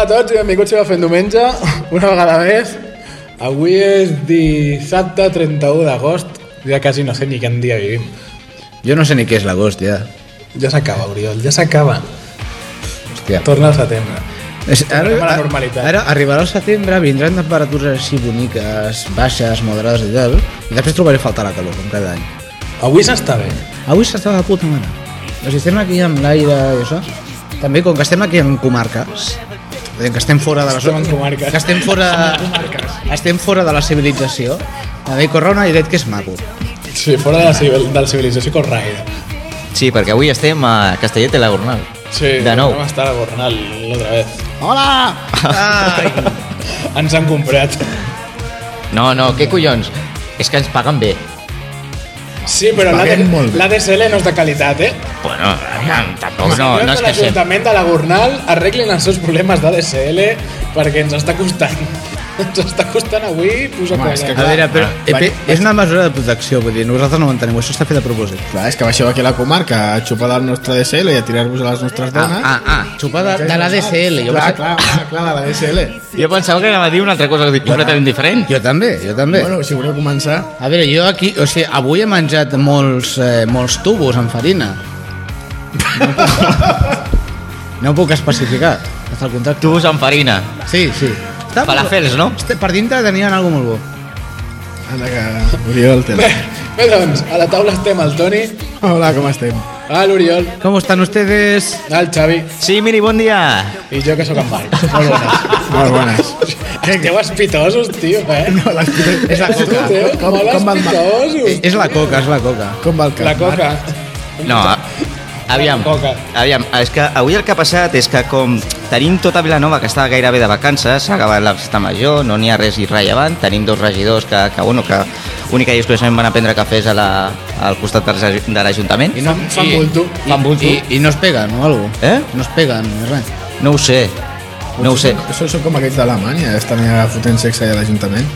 a tots i benvinguts a Fent Diumenge, una vegada més. Avui és dissabte 31 d'agost, ja quasi no sé ni quin dia vivim. Jo no sé ni què és l'agost, ja. Ja s'acaba, Oriol, ja s'acaba. Hòstia. Torna al setembre. Tornem a la normalitat. Ara arribarà el setembre, vindran temperatures així boniques, baixes, moderades i tal, i després trobaré a faltar la calor, com cada any. Avui s'està bé. Avui s'està de puta mare. O sigui, estem aquí amb l'aire i això. També, com que estem aquí en comarques, que estem fora de la Estem en comarques. que estem fora de la civilització, també corre un airet que és maco. Sí, fora de la civilització corraire. Sí, perquè avui estem a Castellet de la Gornal. Sí, de nou. vam estar a Gornal l'altra vez. Hola! Ai. Ens han comprat. No, què collons? És que ens paguen bé. Sí, però Paguem molt bé. l'ADSL no és de qualitat, eh? Bueno, tampoc Els no senyors és de que sé. l'Ajuntament de la Gornal arreglin els seus problemes d'ADSL perquè ens està costant. Ens està costant avui posar Home, és que coses. A veure, però Vaig- és una mesura de protecció, vull dir, nosaltres no ho entenem, això està fet a propòsit. Clar, és que baixeu aquí a la comarca a xupar del nostre DSL i a tirar-vos a les nostres dones. Xupar de la DSL. Clar, de la DSL. Jo pensava que anava a dir una altra cosa completament diferent. Jo també. Bueno, si voleu començar... A veure, jo aquí, o sigui, avui he menjat molts tubos amb farina. No puc especificar, hasta el contracte. Tubos amb farina. Sí. Falafels, no? Per dintre tenien alguna molt bo. Anda que... Oriol, Bé, doncs, a la taula estem el Toni, Hola, com estem? l'Oriol, ¿Cómo están ustedes? el Xavi Sí, Miri, bon dia. i jo que sóc en Mari. Molt bones. Molt bones. Esteu espitosos, tio, eh? No, És la coca. Esteu molt com va el espitosos. És la coca. Com va el cap? La coca. No, aviam, és que avui el que ha passat és que com tenim tota Vilanova que està gairebé de vacances, s'ha acabat la festa major, no n'hi ha res irrellevant, tenim dos regidors que única i exclusivament van a prendre cafès al costat de l'Ajuntament. I no, Fan bulto. Fan bulto. I no es peguen o algo. Eh? No es peguen, ni res. No ho sé. Això són com aquests d'Alemanya, estan allà fotent sexe a l'Ajuntament.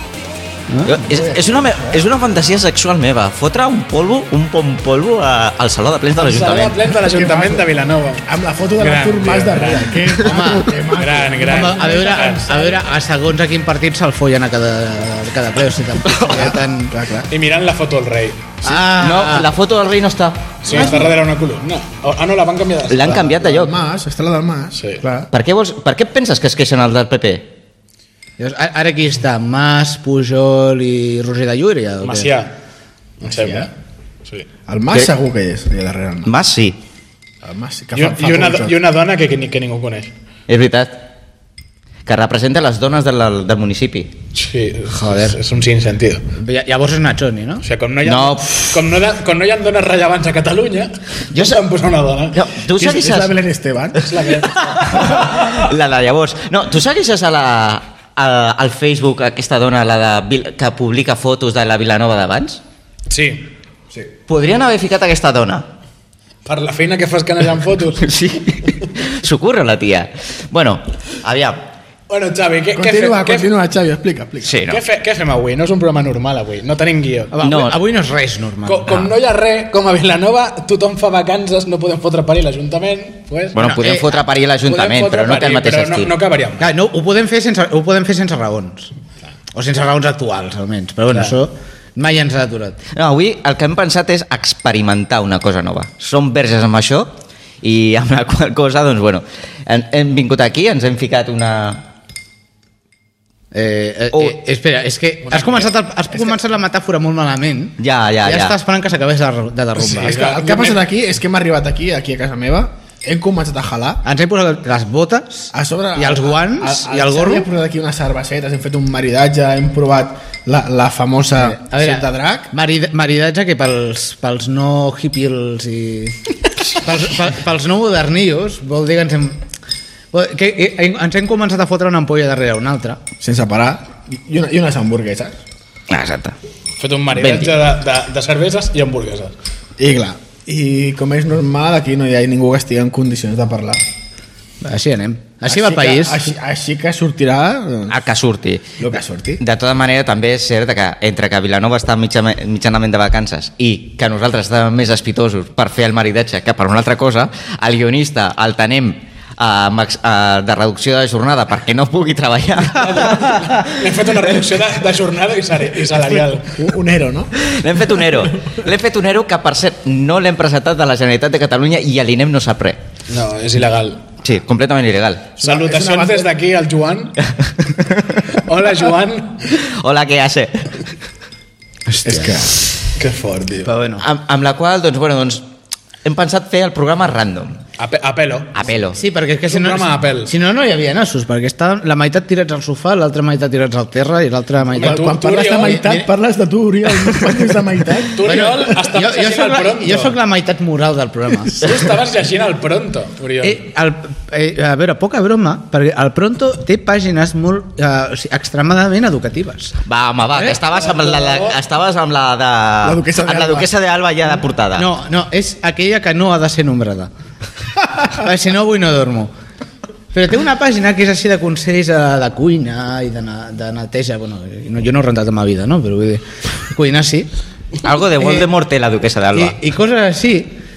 És una fantasia sexual meva, fotre un bon polvo al saló de plens de El saló de l'Ajuntament. plens de l'Ajuntament de Vilanova. Amb la foto de Gran, l'Artur Mas tio, darrere. Que maco. Gran. Home, a veure, a segons a quin partit se'l follen a cada ple, o sigui, tampoc seria tan... Clar. I mirant la foto del rei. No, la foto del rei no està. Sí, està darrere una columna. No, la van canviar de... L'han canviat de lloc. Mas, està la del Mas. Sí. Clar. Per què penses que es queixen el del PP? Llavors, ara aquí està Mas, Pujol i Roger de Llúria. o què? Macià. Em sembla. Sí. El Mas Què? segur que és, allà darrere el Mas. Mas sí, El Mas, que I una dona que ningú coneix. és veritat. Que representa les dones del municipi. Sí, Joder. és un sinsentido. Llavors és Nachoni, no? O sigui, com no hi ha, No. com no hi ha dones rellevants a Catalunya, Jo jo s'han posat una dona. No, tu És la segueixes... Belén Esteban. És la que... La de llavors. No, tu segueixes al Facebook aquesta dona que publica fotos de la Vilanova d'abans? Sí, Podrien haver ficat aquesta dona. per la feina que fas canejant fotos. Sí. S'ocorre la tia. Bueno, aviam. Bueno, Xavi, Continua, Xavi, explica. Sí, no. què fem avui? No és un programa normal avui, no tenim guió. Avui no és res normal. Com no hi ha res, com a Vilanova tothom fa vacances, no podem fotre parir l'Ajuntament, pues, Bueno, podem fotre a parir l'Ajuntament, però no té el mateix estil. No acabaríem. Clar, no, ho podem fer sense raons. O sense raons actuals, almenys. Però bueno, això mai ens ha aturat. No, avui el que hem pensat és experimentar una cosa nova. Som verges amb això i amb la qual cosa, doncs, bueno, hem vingut aquí, ens hem ficat una... Espera, és que has començat la metàfora molt malament. Ja. Està esperant que s'acabés de derrumbar. Sí, És que el que ha passat aquí és que hem arribat aquí a casa meva, hem començat a jalar, Ens hem posat les botes a sobre i els guants i el gorro. Hem posat aquí unes cervesetes, hem fet un maridatge, hem provat la famosa A veure, set de drac. maridatge que pels no hippies i... pels no modernillos vol dir que ens hem començat a fotre una ampolla darrere una altra. Sense parar, i unes hamburgueses. Exacte. Fet un maridatge de cerveses i hamburgueses. I clar, i com és normal, aquí no hi ha ningú que estigui en condicions de parlar. Així anem. Així va el país. Així que sortirà A que surti. el que surti. De tota manera, també és cert que entre que Vilanova està mitjanament de vacances i que nosaltres estàvem més espitosos per fer el maridatge que per una altra cosa, el guionista el tenem de reducció de jornada perquè no pugui treballar. L'hem fet una reducció de jornada i salarial. Un ERO, no? L'hem fet un ERO. L'hem fet un ERO que, per cert, no l'hem presentat a la Generalitat de Catalunya i a l'INEM no sap res. No, és il·legal. Sí, completament il·legal. Salutacions des d'aquí al Joan. Hola, Joan. Hola, què hace? És que fort, tio. Però bueno. Amb la qual, doncs, hem pensat fer el programa random. A pelo. A pelo. Sí, perquè és que És un programa a pèl. si no hi havia nassos, perquè estaven la meitat tirats al sofà, l'altra meitat tirats al terra i l'altra meitat... Quan parles de meitat, parles de tu, Oriol, no parles de meitat. Tu, Oriol, estaves llegint el Pronto. Jo sóc la meitat moral del programa. Tu estaves llegint el Pronto, Oriol. A veure, poca broma, perquè el Pronto té pàgines molt extremadament educatives. Va, home, va, que estaves amb la de... La duquesa d'Alba ja de portada. No, és aquella que no ha de ser nombrada. Si no, avui no dormo. Però té una pàgina que és així de consells de cuina i de neteja. Bueno, jo no he rentat en ma vida, no? Però vull dir, cuinar sí. Algo de Voldemort té la duquesa d'Alba. I coses així.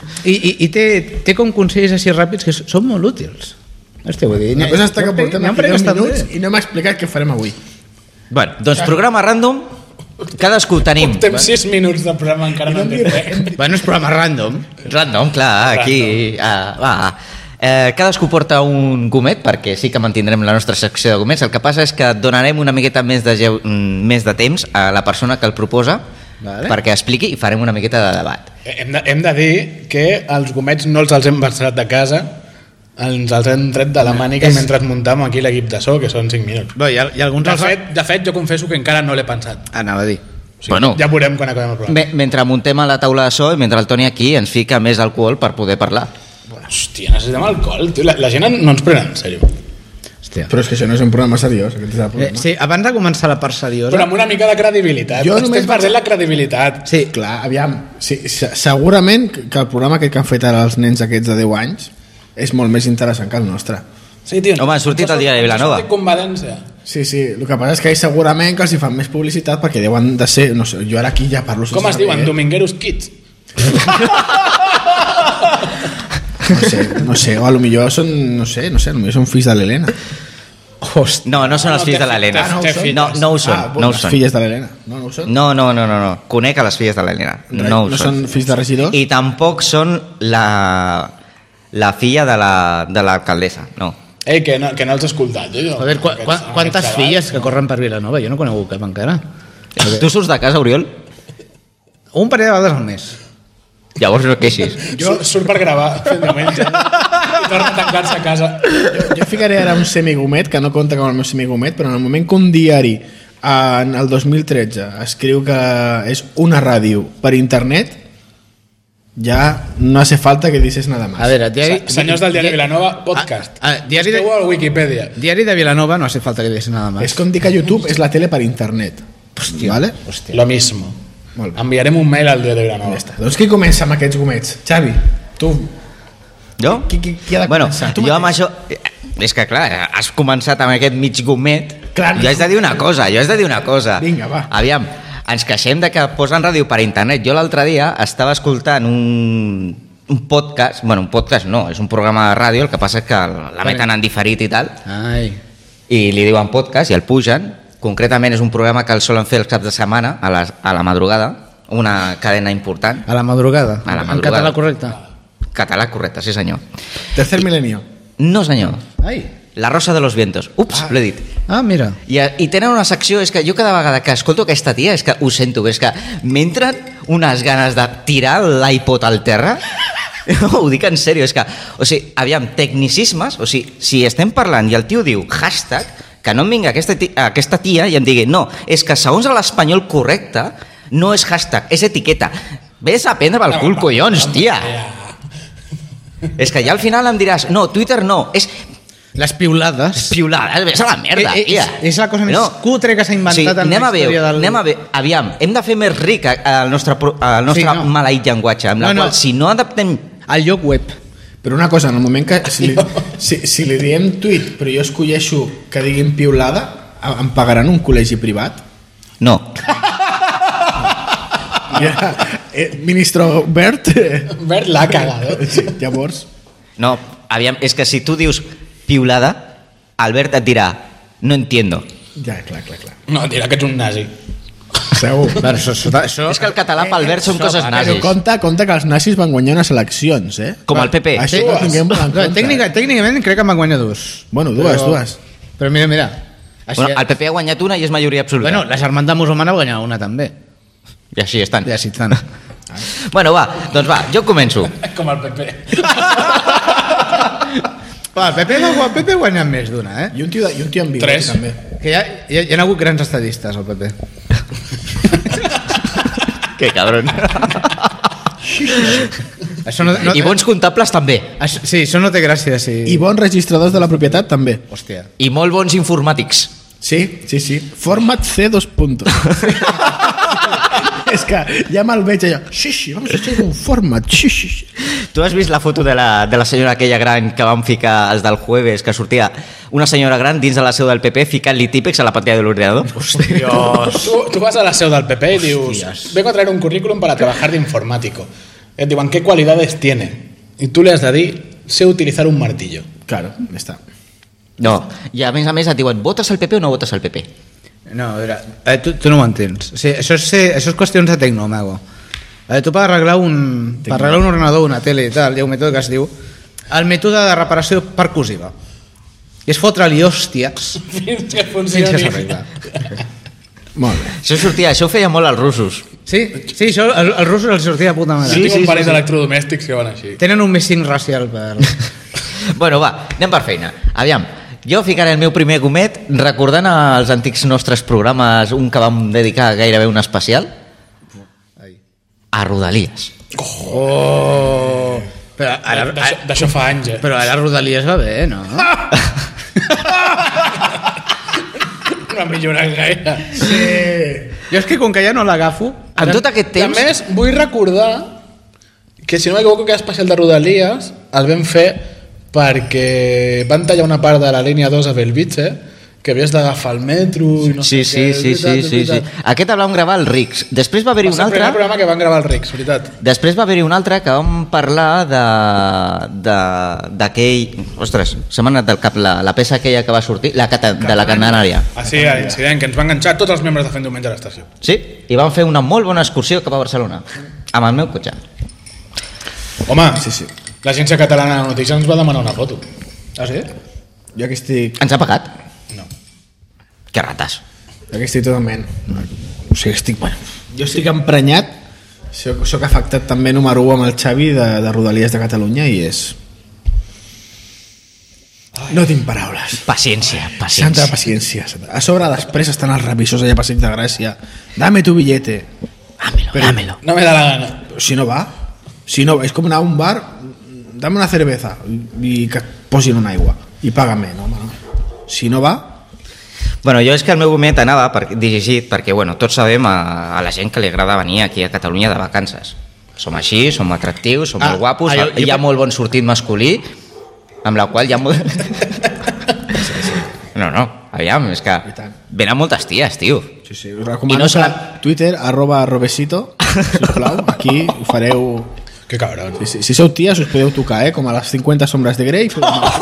I té com consells així ràpids que són molt útils. Hòstia, vull dir... La cosa està que portem aquí 10 minuts i no m'ha explicat què farem avui. Bueno, doncs programa random, cadascú tenim... Portem 6 minuts de programa, encara no entenc res. Bueno, és programa random. Random, clar, aquí... va. Cadascú porta un gomet, perquè sí que mantindrem la nostra secció de gomets. El que passa és que donarem una miqueta més de temps a la persona que el proposa, perquè expliqui i farem una miqueta de debat. Hem de dir que els gomets no els hem versat de casa, ens els hem tret de la mànica mentre muntàvem aquí l'equip de so, que són 5 minuts. Bé, hi ha alguns de fet, jo confesso que encara no l'he pensat. Anava a dir. Sí, bueno, ja veurem quan acabem el programa. Mentre muntem a la taula de so i mentre el Toni aquí ens fica més alcohol per poder parlar. Hòstia, necessitem alcohol, tio. La gent no ens pren en sèrio. Hòstia. Però és que això no és un programa seriós. Sí, abans de començar la part seriosa... Però amb una mica de credibilitat. Estem perdent la credibilitat. Sí, clar, aviam. Sí, segurament que el programa que han fet ara els nens aquests de 10 anys és molt més interessant que el nostre. Sí, tio. Home, ha sortit el diari de Vilanova. Sí, el que passa és que segurament que els hi fan més publicitat perquè deuen de ser... No sé, jo ara aquí ja parlo... Com es diuen? Domingueros Kids? No sé, o a lo millor són, no sé, a lo millor són fills de l'Helena. No són els fills de l'Helena. No ho són. Les filles de l'Helena. No ho són? No. Conec a les filles de l'Helena. No són fills de regidors? I tampoc són la filla de l'alcaldessa, no. Ei, que no els he escoltat. Joder, quantes filles que corren per Vilanova? Jo no conec cap encara. Tu surts de casa, Oriol? Un parell de vegades al mes. Llavors no queixis. Jo surt per gravar fent diumenge i torna a tancar-se a casa. Jo ficaré ara un semigomet, que no compta com el meu semigomet, però en el moment que un diari en el 2013 escriu que és una ràdio per internet, ja no hace falta que dices nada más. A veure, senyors del diari Vilanova, podcast. Esteu a Wikipedia. Diari de Vilanova, no hace falta que dices nada más. És com dir que YouTube és la tele per internet. Hòstia, ¿vale? Lo mismo. Enviarem un mail al diari de Vilanova. Doncs qui comença amb aquests gomets? Xavi, tu. Jo? Qui ha de començar? Jo amb això... És que clar, has començat amb aquest mig gomet. Clar, jo haig de dir una cosa. Vinga, va. Aviam, ens queixem de que posen ràdio per internet. Jo l'altre dia estava escoltant un podcast, bueno, un podcast no, és un programa de ràdio, el que passa és que l'emeten en diferit i tal. Ai. I li diuen podcast i el pugen. Concretament és un programa que el solen fer els caps de setmana a la madrugada, una cadena important. A la madrugada? A la madrugada. En català correcte? Català correcte, sí senyor. Tercer milenio? No senyor. Ai. La Rosa de los Vientos. Ups, l'he dit. Ah, mira. I tenen una secció, és que jo cada vegada que escolto aquesta tia, és que ho sento, és que m'entren unes ganes de tirar l'iPod al terra. No, ho dic en sèrio, és que, o sigui, aviam, tecnicismes, o sigui, si estem parlant i el tio diu hashtag, que no em vinga aquesta tia i em digui no, és que segons l'espanyol correcte no és hashtag, és etiqueta. Ves a prendre pel cul, collons, tia. És que ja al final em diràs no, Twitter no, és... Les piulades. Piulades, ves a la merda, tia. És la cosa més cutre que s'ha inventat en la història del... Anem a ver, aviam, hem de fer més ric el nostre maleït llenguatge, amb la qual si no adaptem... El lloc web. Però una cosa, en el moment que si li diem tuit però jo escolleixo que diguin piulada, em pagaran un col·legi privat? No. Ministre Bert l'ha cagado. Sí, llavors no, aviam, és que si tu dius piulada, Albert et dirà no entiendo. Ja, clar. No, dirà que ets un nazi. Segur. Però això... És que el català pel Albert són coses Però nazis. compte que els nazis van guanyar unes eleccions, eh? Com el PP. Això ho tinguem en compte. Tècnicament crec que en van guanyar dues. Bueno, dues. Però mira. Així, Bueno, el PP ha guanyat una i és majoria absoluta. bueno, la germandad musulmana va guanyar una també. I així estan. Ja sí, tant. Bueno, doncs va, jo començo. Com el PP. Va, el PP ha guanyat més d'una, eh? I un tio amb bigoti, 3. també. Que hi ha hagut grans estadistes, al PP. Que cabron. Això no, I bons comptables també. Sí, això no té gràcia, sí. I bons registradors de la propietat, també. Hòstia. I molt bons informàtics. Sí. Format C2 puntos. És que ja me'l veig allò. Sí, vamos a hacer un format. Sí. Tu has vist la foto de la senyora aquella gran que van ficar els del jueves, que sortia una senyora gran dins de la seu del PP ficant-li típex a la pantalla de l'ordinador? Hostios. Tu vas a la seu del PP y dius, vengo a traer un currículum para trabajar de informático. Et diuen, ¿qué cualidades tiene? Y tú le has de dir, sé utilizar un martillo. Claro, ja està. No, i a més et diuen, votes al PP o no votes al PP? No, a veure, tu no ho entens. O sigui, això és qüestions de tecno, mago. Tu per arreglar un ordenador, una tele i tal, hi ha un mètode que es diu el mètode de reparació percussiva. I és fotre-li hòsties Fins que fins funcioni. que s'arregla. Molt bé. Això ho feia molt als russos. Sí, això als russos els sortia de puta mare. Sí, tinc un parell d'electrodomèstics que van així. Tenen un missing racial per... Bueno, va, anem per feina. Aviam, jo ficaré el meu primer gomet recordant als antics nostres programes un que vam dedicar gairebé un especial a Rodalies. Oh! Però ara, D'això fa anys, eh? però ara Rodalies va bé, no? No ha millorat gaire. Jo és que com que ja no l'agafo... En tot aquest A temps... més, vull recordar que, si no m'equivoco, aquest especial de Rodalies el vam fer perquè van tallar una part de la línia 2 a Bellvitge, que havies d'agafar el metro i no Sí. sé què. Sí. Aquest el vam gravar al Rics. Després va haver-hi Va un ser el primer altre... programa que van gravar el Rics, veritat. Després va haver-hi un altre que vam parlar d'aquell... Ostres, se m'ha anat del cap la peça aquella que va sortir, de la Canària. Ah, sí, l'incident que ens va enganxar tots els membres de Fent Diumenge a l'estació. Sí, i vam fer una molt bona excursió cap a Barcelona, amb el meu cotxe. Home, Sí. l'Agència Catalana de Notícies ens va demanar una foto. Ah, sí? Jo aquí estic Ens ha pagat? No. Que rates. totalment... O sigui, jo estic emprenyat. Soc afectat també número 1 amb el Xavi de Rodalies de Catalunya i és... No tinc paraules. Paciència. Santa paciència. A sobre després estan els revisors allà a Passeig de Gràcia. Dame tu billete. Dámelo. No me da la gana. Si no va, és com anar a un bar, dame una cerveza i que et posin una aigua i paga'm, no, home, no. Si no va... Bueno, jo és que el meu gomet anava dirigit perquè, bueno, tots sabem a la gent que li agrada venir aquí a Catalunya de vacances. Som així, som atractius, som molt guapos, hi ha molt bon sortit masculí, amb la qual hi ha molt... No, aviam, és que venen moltes ties, tio. Sí, us recomano Twitter, @robesito, sisplau, aquí ho fareu... Que cabrón. Si sou ties us podeu tocar, com a les 50 sombres de Grey.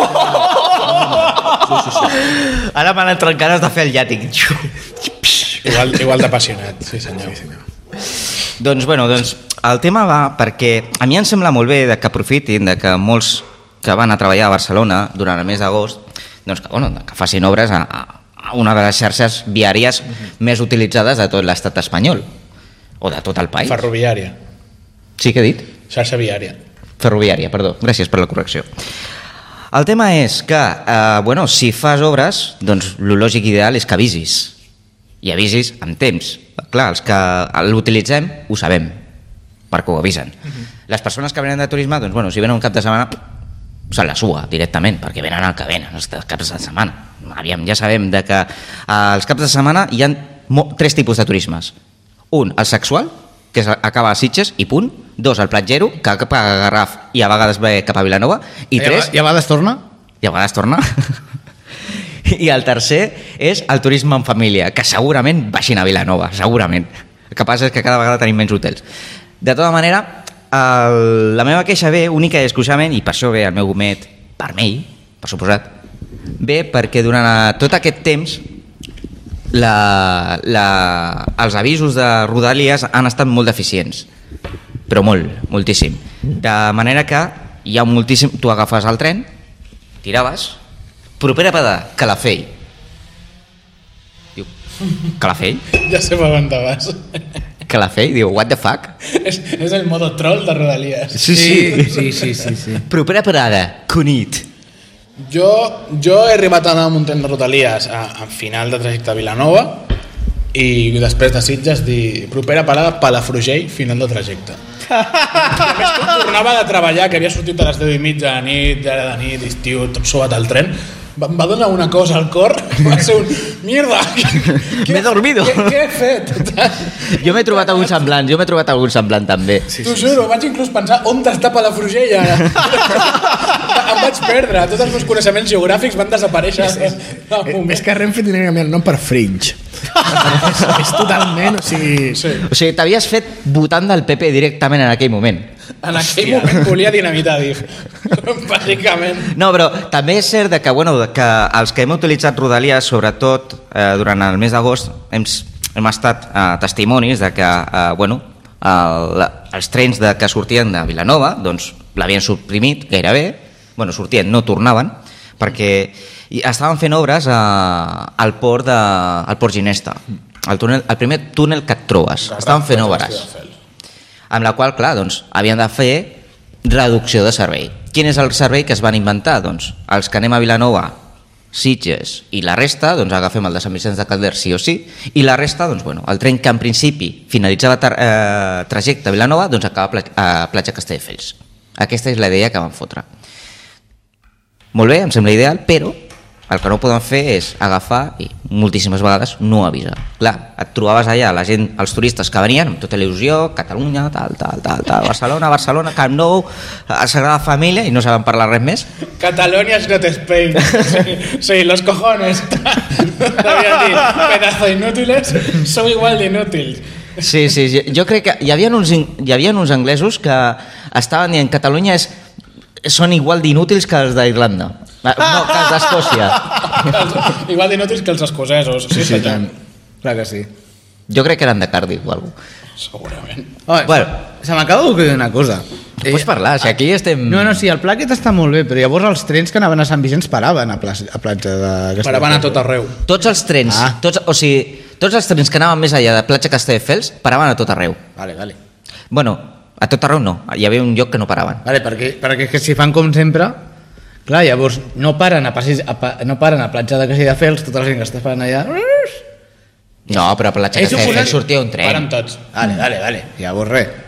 Ara m'han entrat ganes de fer el llàtic. Igual d'apassionat, sí senyor. Doncs el tema va perquè a mi em sembla molt bé que aprofitin que molts que van a treballar a Barcelona durant el mes d'agost que facin obres a una de les xarxes viàries més utilitzades de tot l'estat espanyol o de tot el país. Ferroviària. Sí que he dit? Xarxa viària. Ferroviària, perdó, gràcies per la correcció. El tema és que, si fas obres, doncs el lògic ideal és que avisis. I avisis amb temps. Clar, els que l'utilitzem ho sabem, perquè ho avisen. Les persones que venen de turisme, doncs si venen un cap de setmana, se la sua directament, perquè venen el que venen, els caps de setmana. Aviam, ja sabem que als caps de setmana hi ha 3 tipus de turismes. Un, el sexual, que acaba a Sitges i punt. 2, el platgero, que cap a Garraf i a vegades ve cap a Vilanova. I 3... I a vegades torna? I a vegades torna. I el tercer és el turisme en família, que segurament baixin a Vilanova, segurament. El que passa és que cada vegada tenim menys hotels. De tota manera, la meva queixa ve única i exclusivament, i per això ve el meu gomet vermell, per suposat, ve perquè durant tot aquest temps els avisos de Rodalies han estat molt deficients, però moltíssim. De manera que hi ha moltíssim... Tu agafes el tren, tiraves, propera parada, Calafell. Diu, Calafell? Ja sé per on te vas. Calafell? Diu, what the fuck? És el modo troll de Rodalies. Sí. Propera parada, Cunit. Jo he arribat a anar amb un tren de Rodalies a final de trajecte a Vilanova i després de Sitges dir propera parada Palafrugell, final de trajecte. I a més, quan tornava de treballar, que havia sortit a les 10:30 de nit, ja era de nit, estiu, tot suat al tren, em va donar una cosa al cor, va ser un... Mierda! M'he dormido. Què he fet? Jo m'he trobat algun semblant també. T'ho juro, vaig inclús pensar on està Palafrugell ara. Em vaig perdre, tots els meus coneixements geogràfics van desaparèixer. És que Renfe tenia que canviar el nom per Fringe. És totalment, o sigui... Sí. O sigui, t'havies fet votant del PP directament en aquell moment. En aquell moment volia dinamitar, dic. Bàsicament. No, però també és cert que, que els que hem utilitzat Rodalies, sobretot durant el mes d'agost, hem estat testimonis de que els trens que sortien de Vilanova doncs, l'havien suprimit gairebé, sortien, no tornaven, perquè estaven fent obres al port Ginesta, el primer túnel que et trobes, estaven fent obres, amb la qual, clar, doncs, havien de fer reducció de servei. Quin és el servei que es van inventar? Doncs els que anem a Vilanova, Sitges i la resta, doncs agafem el de Sant Vicenç de Calders sí o sí, i la resta, doncs, el tren que en principi finalitzava trajecte a Vilanova, doncs acaba a Platja Castelldefels. Aquesta és la idea que van fotre. Molt bé, em sembla ideal, però el que no poden fer és agafar i moltíssimes vegades no avisar. Clar, et trobaves allà la gent, els turistes que venien amb tota il·lusió, Catalunya, tal, Barcelona, Camp Nou, Sagrada Família, i no saben parlar res més. Catalunya is not Spain. Sí, los cojones. Devien dir, pedazo d'inútiles, sou igual d'inútils. Sí, jo crec que hi havia uns anglesos que estaven dient Catalunya són igual d'inútils que els d'Irlanda. No, que els d'Escòcia. Igual d'inútils que els escocesos. Sí, tant. Clar que sí. Jo crec que eren de Cardiff o alguna cosa. Segurament. Se m'acaba d'ocorrir una cosa. Pots parlar, si aquí estem... No, sí, el pla aquest està molt bé, però llavors els trens que anaven a Sant Vicenç paraven a platja de Castelldefels. Paraven a tot arreu. Tots els trens, tots els trens que anaven més allà de Platja Castelldefels paraven a tot arreu. Vale. Bueno, a tot arreu no, hi havia un lloc que no paraven. Vale, perquè si fan com sempre, clar, llavors no paren a Platja de Castelldefels, tota la gent que està esperant allà... No, però a Platja Castelldefels sortia un tren. Paren tots. Vale. Llavors res,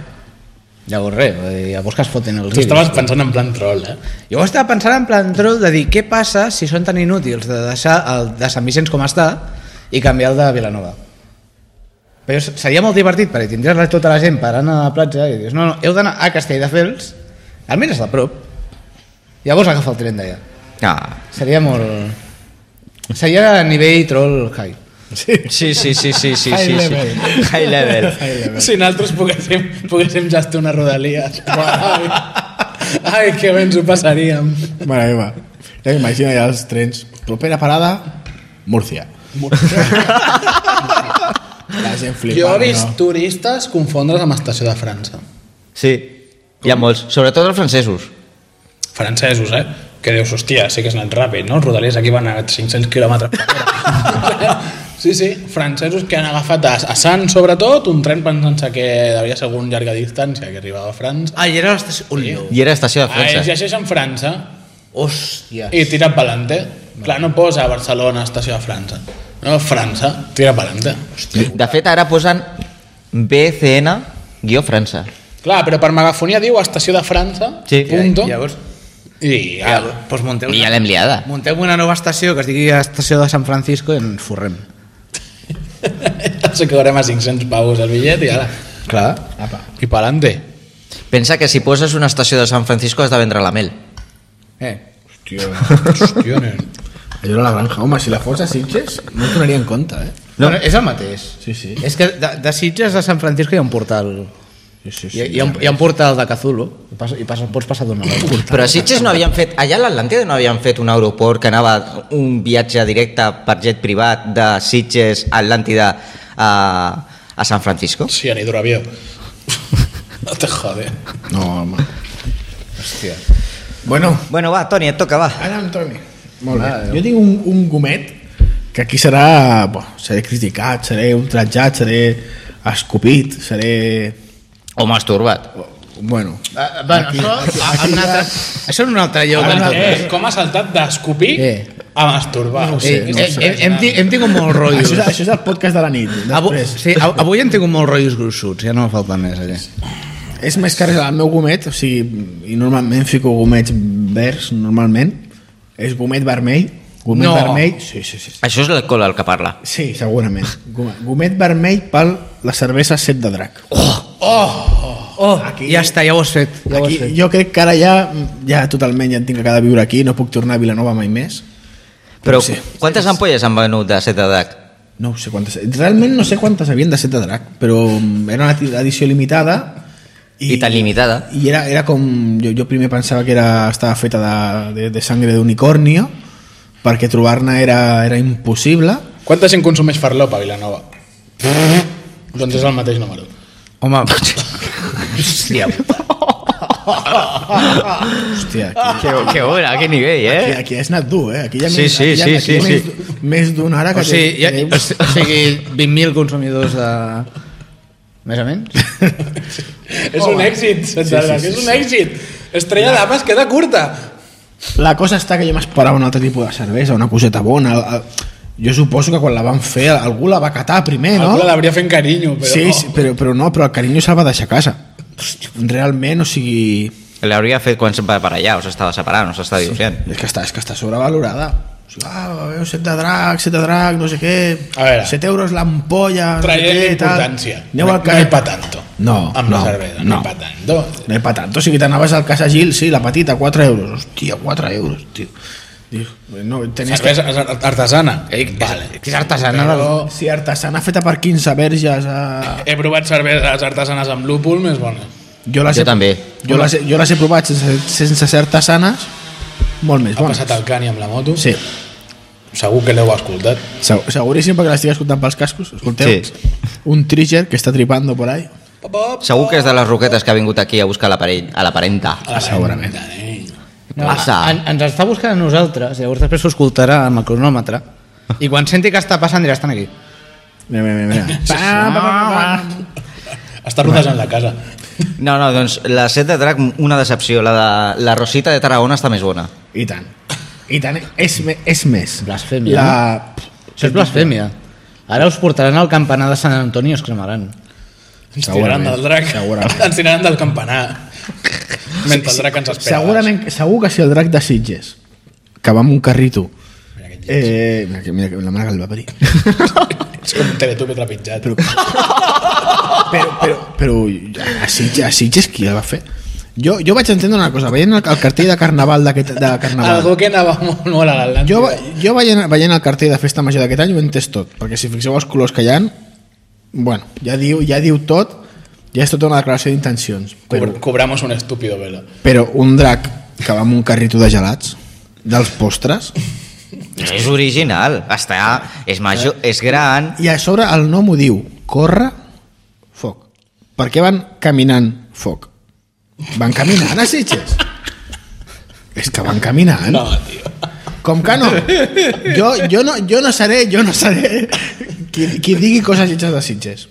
llavors que es foten els Tu estaves pensant en plan troll, Jo estava pensant en plan troll de dir què passa si són tan inútils de deixar el de Sant Vicenç com està i canviar el de Vilanova. Però seria molt divertit perquè tindries tota la gent parant a la platja i dius, no, heu d'anar a Castelldefels, almenys a prop, llavors agafa el tren d'allà. Seria molt... Seria a nivell troll high. Sí. High level. Si nosaltres poguéssim gestionar Rodalies. Ai, que bé ens ho passaríem. Va. Imagina ja els trens. Propera parada, Múrcia. La gent flipa. Jo he vist turistes confondre's amb Estació de França. Sí, hi ha molts, sobretot els francesos. Francesos, que dius, hòstia, sí que és anat ràpid, no? Els Rodalies aquí van a 500 km per hora. Sí, francesos que han agafat a Sants, sobretot, un tren pensant que devia ser algun llarga distància que arribava a França. I era l'estació... I era Estació de França. Es llegeix en França. Hòstia. I tira pa'lante. Clar, no posa Barcelona, Estació de França. No, França, tira pa'lante. De fet, ara posen BCN-França. Clar, però per megafonia diu Estació de França, punto. Llavors... I pues ja l'hem liada. Muntem una nova estació que es digui Estació de San Francisco i ens forrem. Se cobrem a 500 pavos el bitllet i ara. Clar. I pa'lante. Pensa que si poses una estació de San Francisco has de vendre la mel. Hòstia, nen. Allò era la granja. Home, si la fos a Sitges no ho donaria en compte, No, és el mateix. Sí. És que de Sitges a San Francisco hi ha un portal. Hi ha un portal de Cthulhu i pots passar d'una a l'altra. Però a Sitges no havien fet, allà a l'Atlàntida no havien fet un aeroport que anava un viatge directe per jet privat de Sitges a Atlàntida a San Francisco? Sí, en hidroavió. No te jode. No, home. Hòstia. Bueno, Va, Toni, et toca, va. ara Toni. Molt bé. Jo tinc un gomet que aquí serà... seré criticat, seré ultratjat, seré escopit, seré... O masturbat. Bueno, això en un altre lloc. Com ha saltat d'escopir a masturbar? no sé. Hem tingut molts rotllos. Això és el podcast de la nit. Després. Avui hem tingut molts rotllos gruixuts, ja no me falta més allà. És més car el meu gomet, o sigui, i normalment fico gomets verds, normalment. És gomet vermell. Gomet vermell. Sí. Això és l'alcohol el que parla. Sí, segurament. Gomet vermell per la cervesa Set de Drac. Aquí, ja està, ja ho has fet. Jo crec que ara ja totalment ja en tinc que quedar a viure aquí, no puc tornar a Vilanova mai més. Però quantes ampolles han venut de Set de Drac? No sé quantes. Realment no sé quantes havien de Set de Drac, però era una edició limitada. I tan limitada. I era com... Jo primer pensava que estava feta de sangre d'unicornio, perquè trobar-ne era impossible. Quanta gent consumeix farlop a Vilanova? Doncs és el mateix número. Home, Hòstia, Que bona, que nivell, eh? aquí has anat dur, eh? Aquí hi ha Sí. més d'un ara que... o sigui 20.000 consumidors de... Més o menys? És un èxit, és un èxit. Estrella d'Ames queda curta. La cosa està que jo m'esperava un altre tipus de cervesa, una coseta bona. Jo suposo que quan la van fer algú la va catar primer, no? Algú l'hauria fent carinyo, però... Sí, però el carinyo se'l va deixar a casa. Realment, o sigui... L'hauria fet quan se'n va per allà, o s'estava separant, o s'estava divorciant. És que està sobrevalorada. O sigui, set de drac, no sé què... A veure. 7 euros l'ampolla... Traient importància. Aneu al No hi pa tanto. No, amb la cervesa, no hi pa tanto. No hi pa tanto. O sigui, t'anaves al Casa Gil, sí, la petita, 4 euros. Hòstia, 4 euros, tio. No, cervesa artesana. Vale. Que és artesana. Sí, artesana feta per 15 verges. He provat cerveses artesanes amb lúpul més bones. Jo també. Jo les he provat sense ser artesanes, molt més Ha bones. passat el cani amb la moto. Sí. Segur que l'heu escoltat. Seguríssim perquè l'estic escoltant pels cascos. Escolteu, un trigger que està tripando por ahí. Segur que és de les roquetes que ha vingut aquí a buscar a la parenta. Segurament. No, ens està buscant a nosaltres, llavors després s'ho escoltarà amb el cronòmetre i quan senti que està passant dirà estan aquí. Mira. Està rodejant la casa. No, doncs la Set de Drac, una decepció. La Rosita de Tarragona està més bona. I tant. És més. Blasfèmia. Això és blasfèmia. Ara us portaran al campanar de Sant Antoni i us cremaran. Ens tiraran del drac. Ens tiraran del campanar. Mentre el drac ens espera. Segur que si el drac de Sitges, que va amb un carrito... Mira la mare que el va parir. És com un Teletubby trepitjat. Però a Sitges qui el va fer? Jo vaig entendre una cosa, veient el cartell de carnaval de carnaval. Algú que anava molt a l'Atlàntida. Jo veient el cartell de festa major d'aquest any ho he entès tot, perquè si fixeu els colors que hi ha, bueno, ja diu tot, ja és tota una declaració d'intencions. Cobramos un estúpido velo. Però un drac que va amb un carrito de gelats, dels postres... És original, és major, és gran... I a sobre el nom ho diu, corre, foc. Per què van caminant, foc? Van caminant a Sitges? És que van caminant. No, tio. Com que no? Jo no seré qui digui coses lletges de Sitges.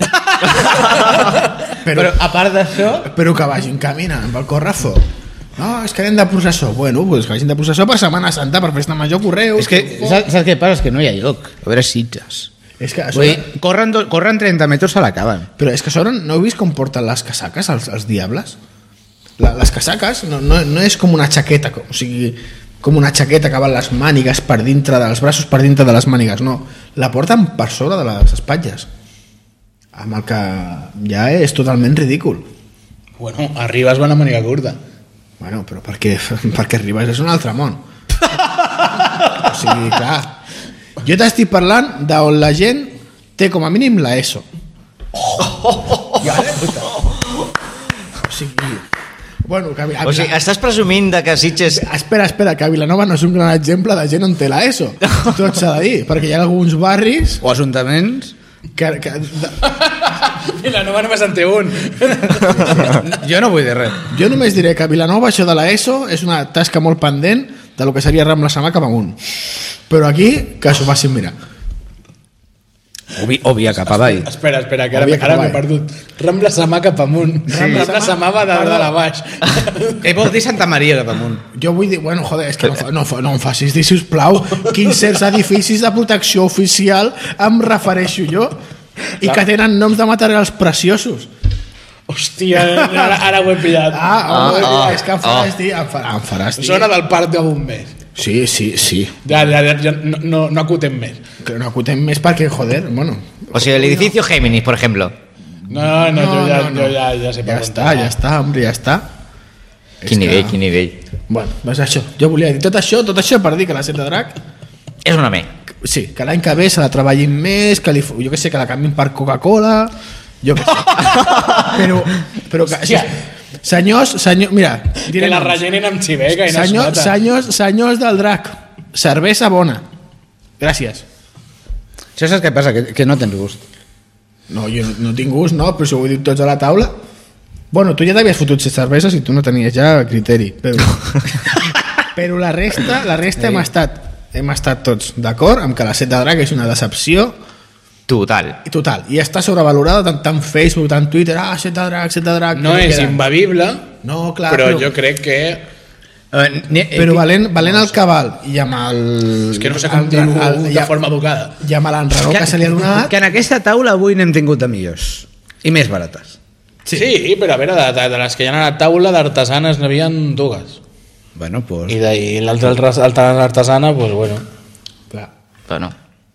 Però a part d'això... Però que vagin caminant pel correfoc. No, és que anem de processó. Bueno, pues que vagin de processó per Setmana Santa, per Festa Major, Correus... És que, saps què passa? És que no hi ha lloc. A veure, Sitges. És que Vull dir, corren 30 metres se l'acaben. Però és que no heu vist com porten les casaques els diables? Les casaques no és com una xaqueta, o sigui, com una xaqueta que van les mànigues per dintre dels braços, per dintre de les mànigues, no. La porten per sobre de les espatlles. Amb el que ja és totalment ridícul. Bueno, arribes van a màniga curta. Bueno, però perquè arribes és un altre món. O sigui, clar, jo t'estic parlant d'on la gent té com a mínim la ESO. sigui... Bueno, que O sigui, estàs presumint de que Sitges... Espera, que Vilanova no és un gran exemple de gent on té l'ESO. Tot s'ha de dir, perquè hi ha alguns barris... O ajuntaments... Que... Vilanova només en té un. Jo no vull dir res. Jo només diré que a Vilanova això de l'ESO és una tasca molt pendent de lo que seria Rambla Samà cap amunt. Però aquí, que s'ho facin mirar. O via cap avall. Espera, que ara m'he perdut. Rambla Samà cap amunt. Rambla Samà va de la baix. Vol dir Santa Maria cap amunt. Jo vull dir, bueno, joder, és que no em facis dir, sisplau, quins certs edificis de protecció oficial em refereixo jo i que tenen noms de materials preciosos. Hòstia, ara ho he pillat. És que em faràs dir. Zona del parc de bombers. Sí. Ja, no acotem més. Que no acotem més perquè, joder, bueno... O sigui, el edificio Géminis, por ejemplo. No, jo ja sé per on. Ja està, hombre, ja està. Quin nivell. Bueno, doncs això, jo volia dir tot això per dir que la Set de Drac... És una me. Sí, que l'any que ve se la treballin més, que jo que sé, que la canvin per Coca-Cola, jo que sé. Però que... Senyors, mira... Que la regenin amb xiveca i no es mata. Senyors del Drac, cervesa bona. Gràcies. Això saps què passa? Que no tens gust. No, jo no tinc gust, no, però si ho heu dit tots a la taula... Bueno, tu ja t'havies fotut 6 cerveses i tu no tenies ja criteri. Però la resta hem estat tots d'acord amb que la Set de Drac és una decepció total. I està sobrevalorada tant Facebook, tant Twitter. Set de Drac. No és imbebible, no, clar, però jo crec que... Però valent el cabal i amb el... És que no sé com dir-ho de forma educada. I amb l'enredó que se li ha donat... Que en aquesta taula avui n'hem tingut de millors i més barates. Sí, però a veure, de les que hi ha a la taula d'artesanes n'havia 2. Bueno, pues... I l'altra artesana, pues bueno. Clar. Bueno.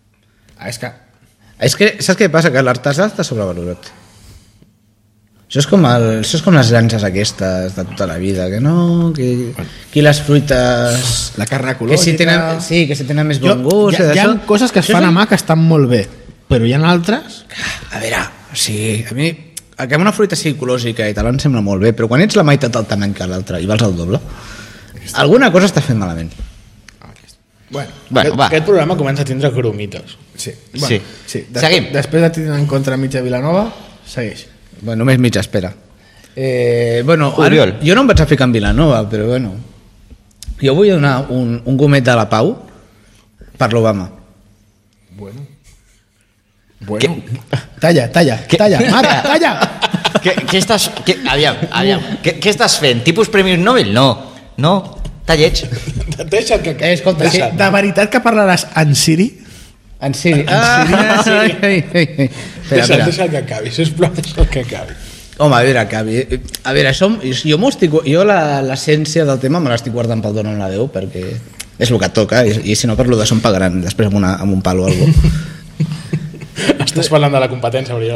És que saps què passa? Que l'artesà està sobrevalorat. Això és com les llances aquestes de tota la vida, que no, que les fruites... La carn ecològica... Que si tenen més bon gust... Hi ha coses que es fan a mà que estan molt bé, però hi ha altres... A veure, sí, a mi... Que una fruita sigui ecològica i tal em sembla molt bé, però quan ets la meitat del tamany que l'altra i vals el doble, alguna cosa està fent malament. Bueno, aquest programa comença a tindre cromitos. Sí. Seguim. Després de tenir en contra mitja Vilanova, segueix. Bueno, només mitja espera. Oriol. Jo no em vaig a ficar en Vilanova, però bueno. Jo vull donar un gomet de la Pau per l'Obama. Bueno. Talla, mare, talla. Què estàs... Aviam. Què estàs fent? Tipus Premis Nobel? No, està lleig. Deixa que... Escolta, de veritat que parlaràs en Siri? En Siri. Deixa que acabi, sisplau, deixa que acabi. Home, a veure, jo l'essència del tema me l'estic guardant pel dono amb la Déu, perquè és el que toca, i si no per lo de som pagaran després amb un palo o alguna cosa. Estàs parlant de la competència, Oriol.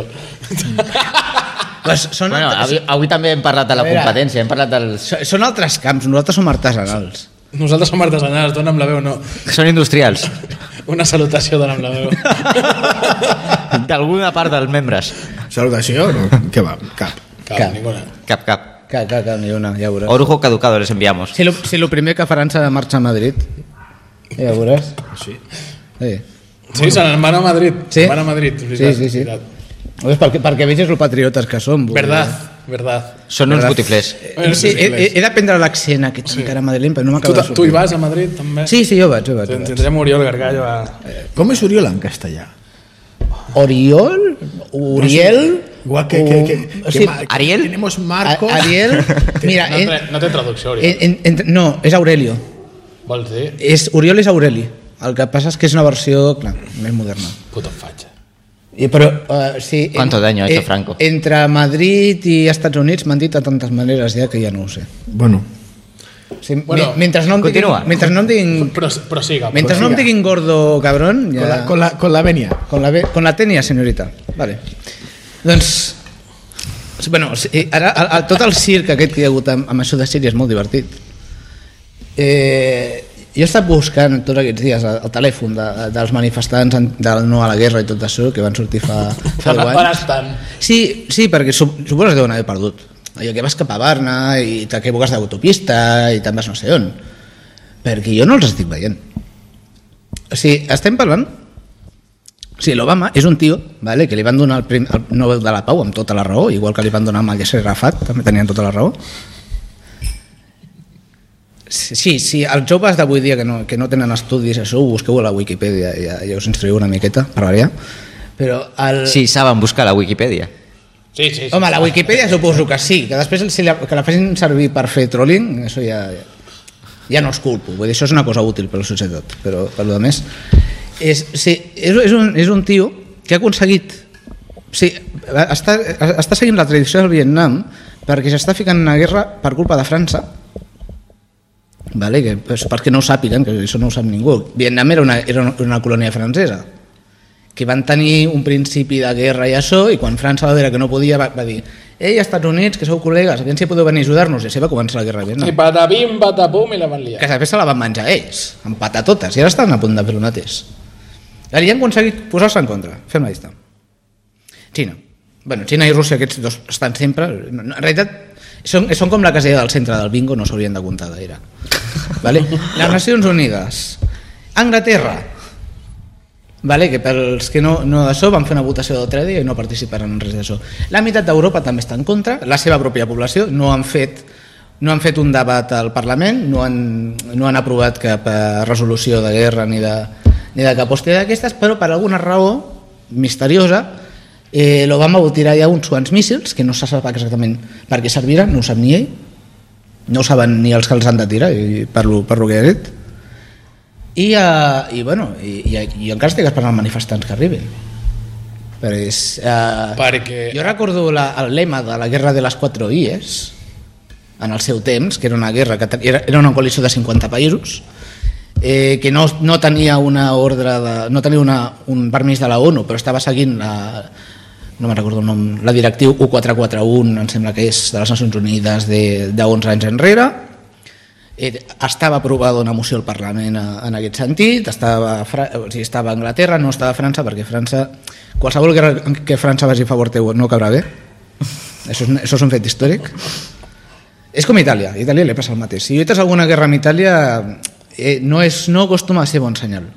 Avui també hem parlat de la competència, hem parlat dels... Són altres camps, nosaltres som artesanals. Nosaltres som artesanals, dona'm la veu, no. Són industrials. Una salutació, dona'm la veu. D'alguna part dels membres. Salutació? No. Què va? Cap. Ninguna. Cap, ni una, ja veuràs. Orujo caducado les enviamos. Si lo primer que faran serà marxar a Madrid, ja veuràs. Sí. Sí, se n'en van a Madrid. Sí? Van a Madrid. Sí. Perquè vegis lo patriotes que som. Verdad. Són uns botiflers. Sí, he d'aprendre l'accent aquest encara madrileny, però no m'acaba de sortir. Tu hi vas a Madrid, també? Sí, jo vaig. Tindrem Oriol Gargallo a... Com és Oriol en castellà? Oriol? Uriel? Igual Ariel? Tenemos Marcos. Ariel? Mira, no té traducció, Oriol. No, és Aurelio. Vols dir? Oriol és Aureli. El que passa és que és una versió, clar, més moderna. Puto fatxa. Però, sí... ¿Cuánto daño ha hecho Franco? Entre Madrid i Estats Units m'han dit de tantes maneres ja que ja no ho sé. Bueno. Sí, mentre no em diguin... Prosiga. Mentre no em diguin gordo cabrón... Ja... Con la venia. Con la tenia, senyorita. Vale. Doncs... Bueno, ara tot el circ aquest que hi ha hagut amb això de Síria és molt divertit. Jo he estat buscant tots aquests dies el telèfon dels manifestants del no a la guerra i tot això que van sortir fa 10 anys. Sí, perquè suposo que deuen haver perdut. allò que vas cap a Barna i t'equivoques d'autopista i te'n vas no sé on, perquè jo no els estic veient. O sigui, estem parlant, o sigui, l'Obama és un tio, vale, que li van donar el Nobel de la Pau amb tota la raó, igual que li van donar amb el Yasser Arafat, també tenien tota la raó. Sí, els joves d'avui dia que no tenen estudis, això ho busqueu a la Wikipedia, ja us instruïu una miqueta per variar, però Sí, saben buscar la Wikipedia. Sí. Home, la Wikipedia suposo que sí, que després que la facin servir per fer trolling, això ja no es culpo, vull dir, això és una cosa útil per la societat, però per lo més és un tio que ha aconseguit, està seguint la tradició del Vietnam perquè s'està ficant en una guerra per culpa de França. Vale, que, perquè no ho sàpiguen, que això no ho sap ningú. Vietnam era una colònia francesa que van tenir un principi de guerra i això, i quan França va veure que no podia va dir, ei, Estats Units, que sou col·legues, aviam si podeu venir a ajudar-nos, i així va començar la guerra de Vietnam. I patapim, patapum, i la van liar. Que després se la van menjar ells, amb patatotes, i ara estan a punt de fer el mateix. Ara ja han aconseguit posar-se en contra. Fem la llista. Xina. Bueno, Xina i Rússia, aquests dos estan sempre... En realitat, són com la casella del centre del bingo, no s'haurien de comptar d'aire. Vale? Les Nacions Unides, Anglaterra, vale? Que pels que no d'això van fer una votació d'altre dia i no participaran en res d'això. La meitat d'Europa també està en contra, la seva pròpia població no han fet un debat al Parlament, no han aprovat cap resolució de guerra ni de cap hòstia d'aquestes, però per alguna raó misteriosa l'Obama va tirar ja uns quants míssils que no se sap exactament per què serviran, no ho sap ni ell, no ho saben ni els que els han de tirar, per lo que ha dit, i encara estic esperant els manifestants que arribin. Perquè jo recordo el lema de la guerra de les 4 IES en el seu temps, que era una guerra que era una coalició de 50 països, que no tenia una ordre no tenia un permís de la ONU, però estava seguint no me'n recordo el nom, la directiu 1441, em sembla que és de les Nacions Unides de 11 anys enrere. Estava aprovada una moció al Parlament en aquest sentit, estava a Anglaterra, no estava a França, perquè França, qualsevol guerra que França vagi a favor teu no cabrà bé, això és un fet històric. És com Itàlia li passa el mateix. Si lluites alguna guerra amb Itàlia no acostuma a ser bon senyal.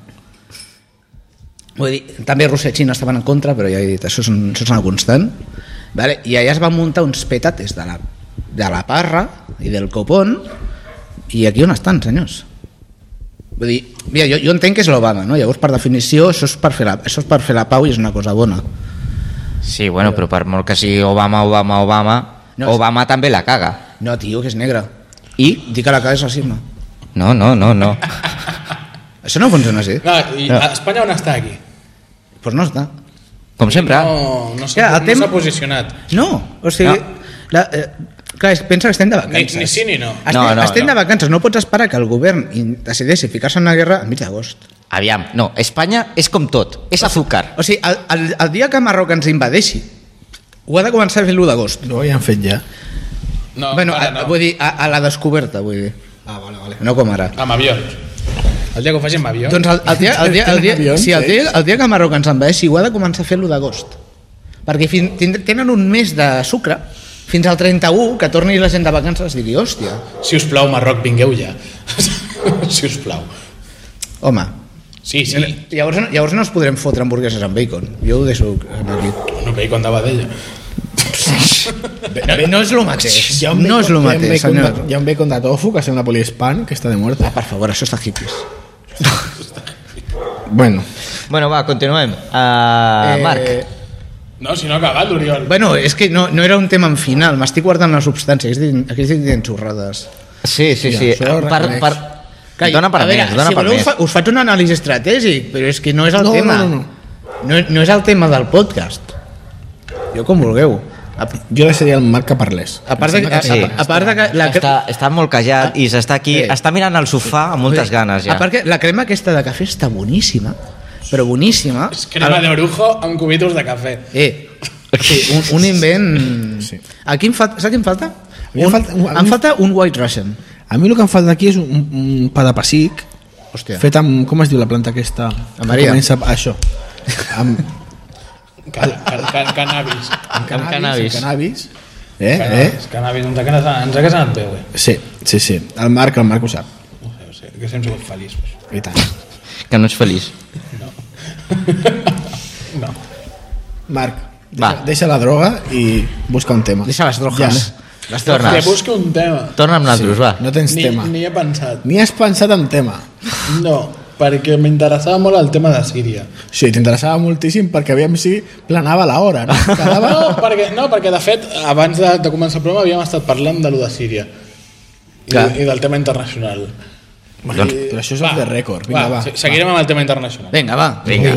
Vull dir, també Rússia i Xina estaven en contra, però ja he dit, això és una constant, vale? I allà es van muntar uns petates de la parra i del copón, i aquí on estan, senyors? Vull dir, mira, jo entenc que és l'Obama, no? Llavors, per definició, això és per fer la pau i és una cosa bona. Sí, bueno, però per molt que sigui Obama, no, Obama també la caga. No, tio, que és negre. I dir que la caga és racisme. No. Això no funciona així. No, i no. A Espanya on està aquí? Pues no està. Com sempre. No s'ha posicionat. No, o sigui... No. Clar, pensa que estem de vacances. Ni sí ni no. Estem de vacances, no pots esperar que el govern decideixi ficar-se en una guerra enmig d'agost. Aviam, no, Espanya és com tot, és azúcar. O sigui, el dia que Marroc ens invadeixi, ho ha de començar a fer l'1 d'agost. No ho han fet ja. No, bueno, vull dir, a la descoberta, vull dir. Vale. No com ara. Amb avions. El dia que ho facin amb avions. Doncs el dia que Marroc ens envaeixi ho ha de començar a fer l'1 d'agost. Perquè tenen un mes de sucre fins al 31, que torni la gent de vacances i digui, hòstia. Si us plau, Marroc, vingueu ja. Si us plau. Home. Sí. Llavors no ens podrem fotre hamburgueses amb bacon. Jo ho deixo aquí. No, bacon de vedella. No és el mateix. No és el mateix, senyor. Hi ha un bacon de tofu que sembla poliespan, que està de muerte. Per favor, això està hippies. Bueno, va, continuem. Marc. No, si no ha acabat l'Oriol. Bueno, és que no era un tema en final, m'estic guardant la substància, aquí estic dient xorrades. Sí. Dona per més. Si voleu, us faig un anàlisi estratègic, però és que no és el tema. No és el tema del podcast. Jo com vulgueu. Jo deixaria el Marc que parlés. A part de que està molt callat i s'està aquí, està mirant al sofà amb moltes ganes ja. A part que la crema aquesta de cafè està boníssima, però boníssima. És crema d'orujo amb cubitos de cafè. Un invent. Sí. Aquí saps què em falta? Em falta un White Russian. A mi el que em falta aquí és un pa de pessic. Hòstia. Fet amb, com es diu la planta aquesta? Maria. Això. Amb Cannabis. Cannabis. És que m'ha vist ens ha anat bé, güey. Sí. El Marc ho sap. No sé, que sempre he sigut feliç. I tant. Que no ets feliç. No. Marc, deixa la droga i busca un tema. Deixa les drogues. Les tornes. Que busqui un tema. Torna amb nosaltres, va. No tens tema. Ni he pensat. Ni has pensat en tema. No, perquè m'interessava molt el tema de Síria. Sí, t'interessava moltíssim perquè aviam si planava l'hora, no? Perquè de fet, abans de començar el programa havíem estat parlant de lo de Síria i del tema internacional. Doncs, però això és el de rècord. Vinga, va. Seguirem amb el tema internacional. Vinga, va.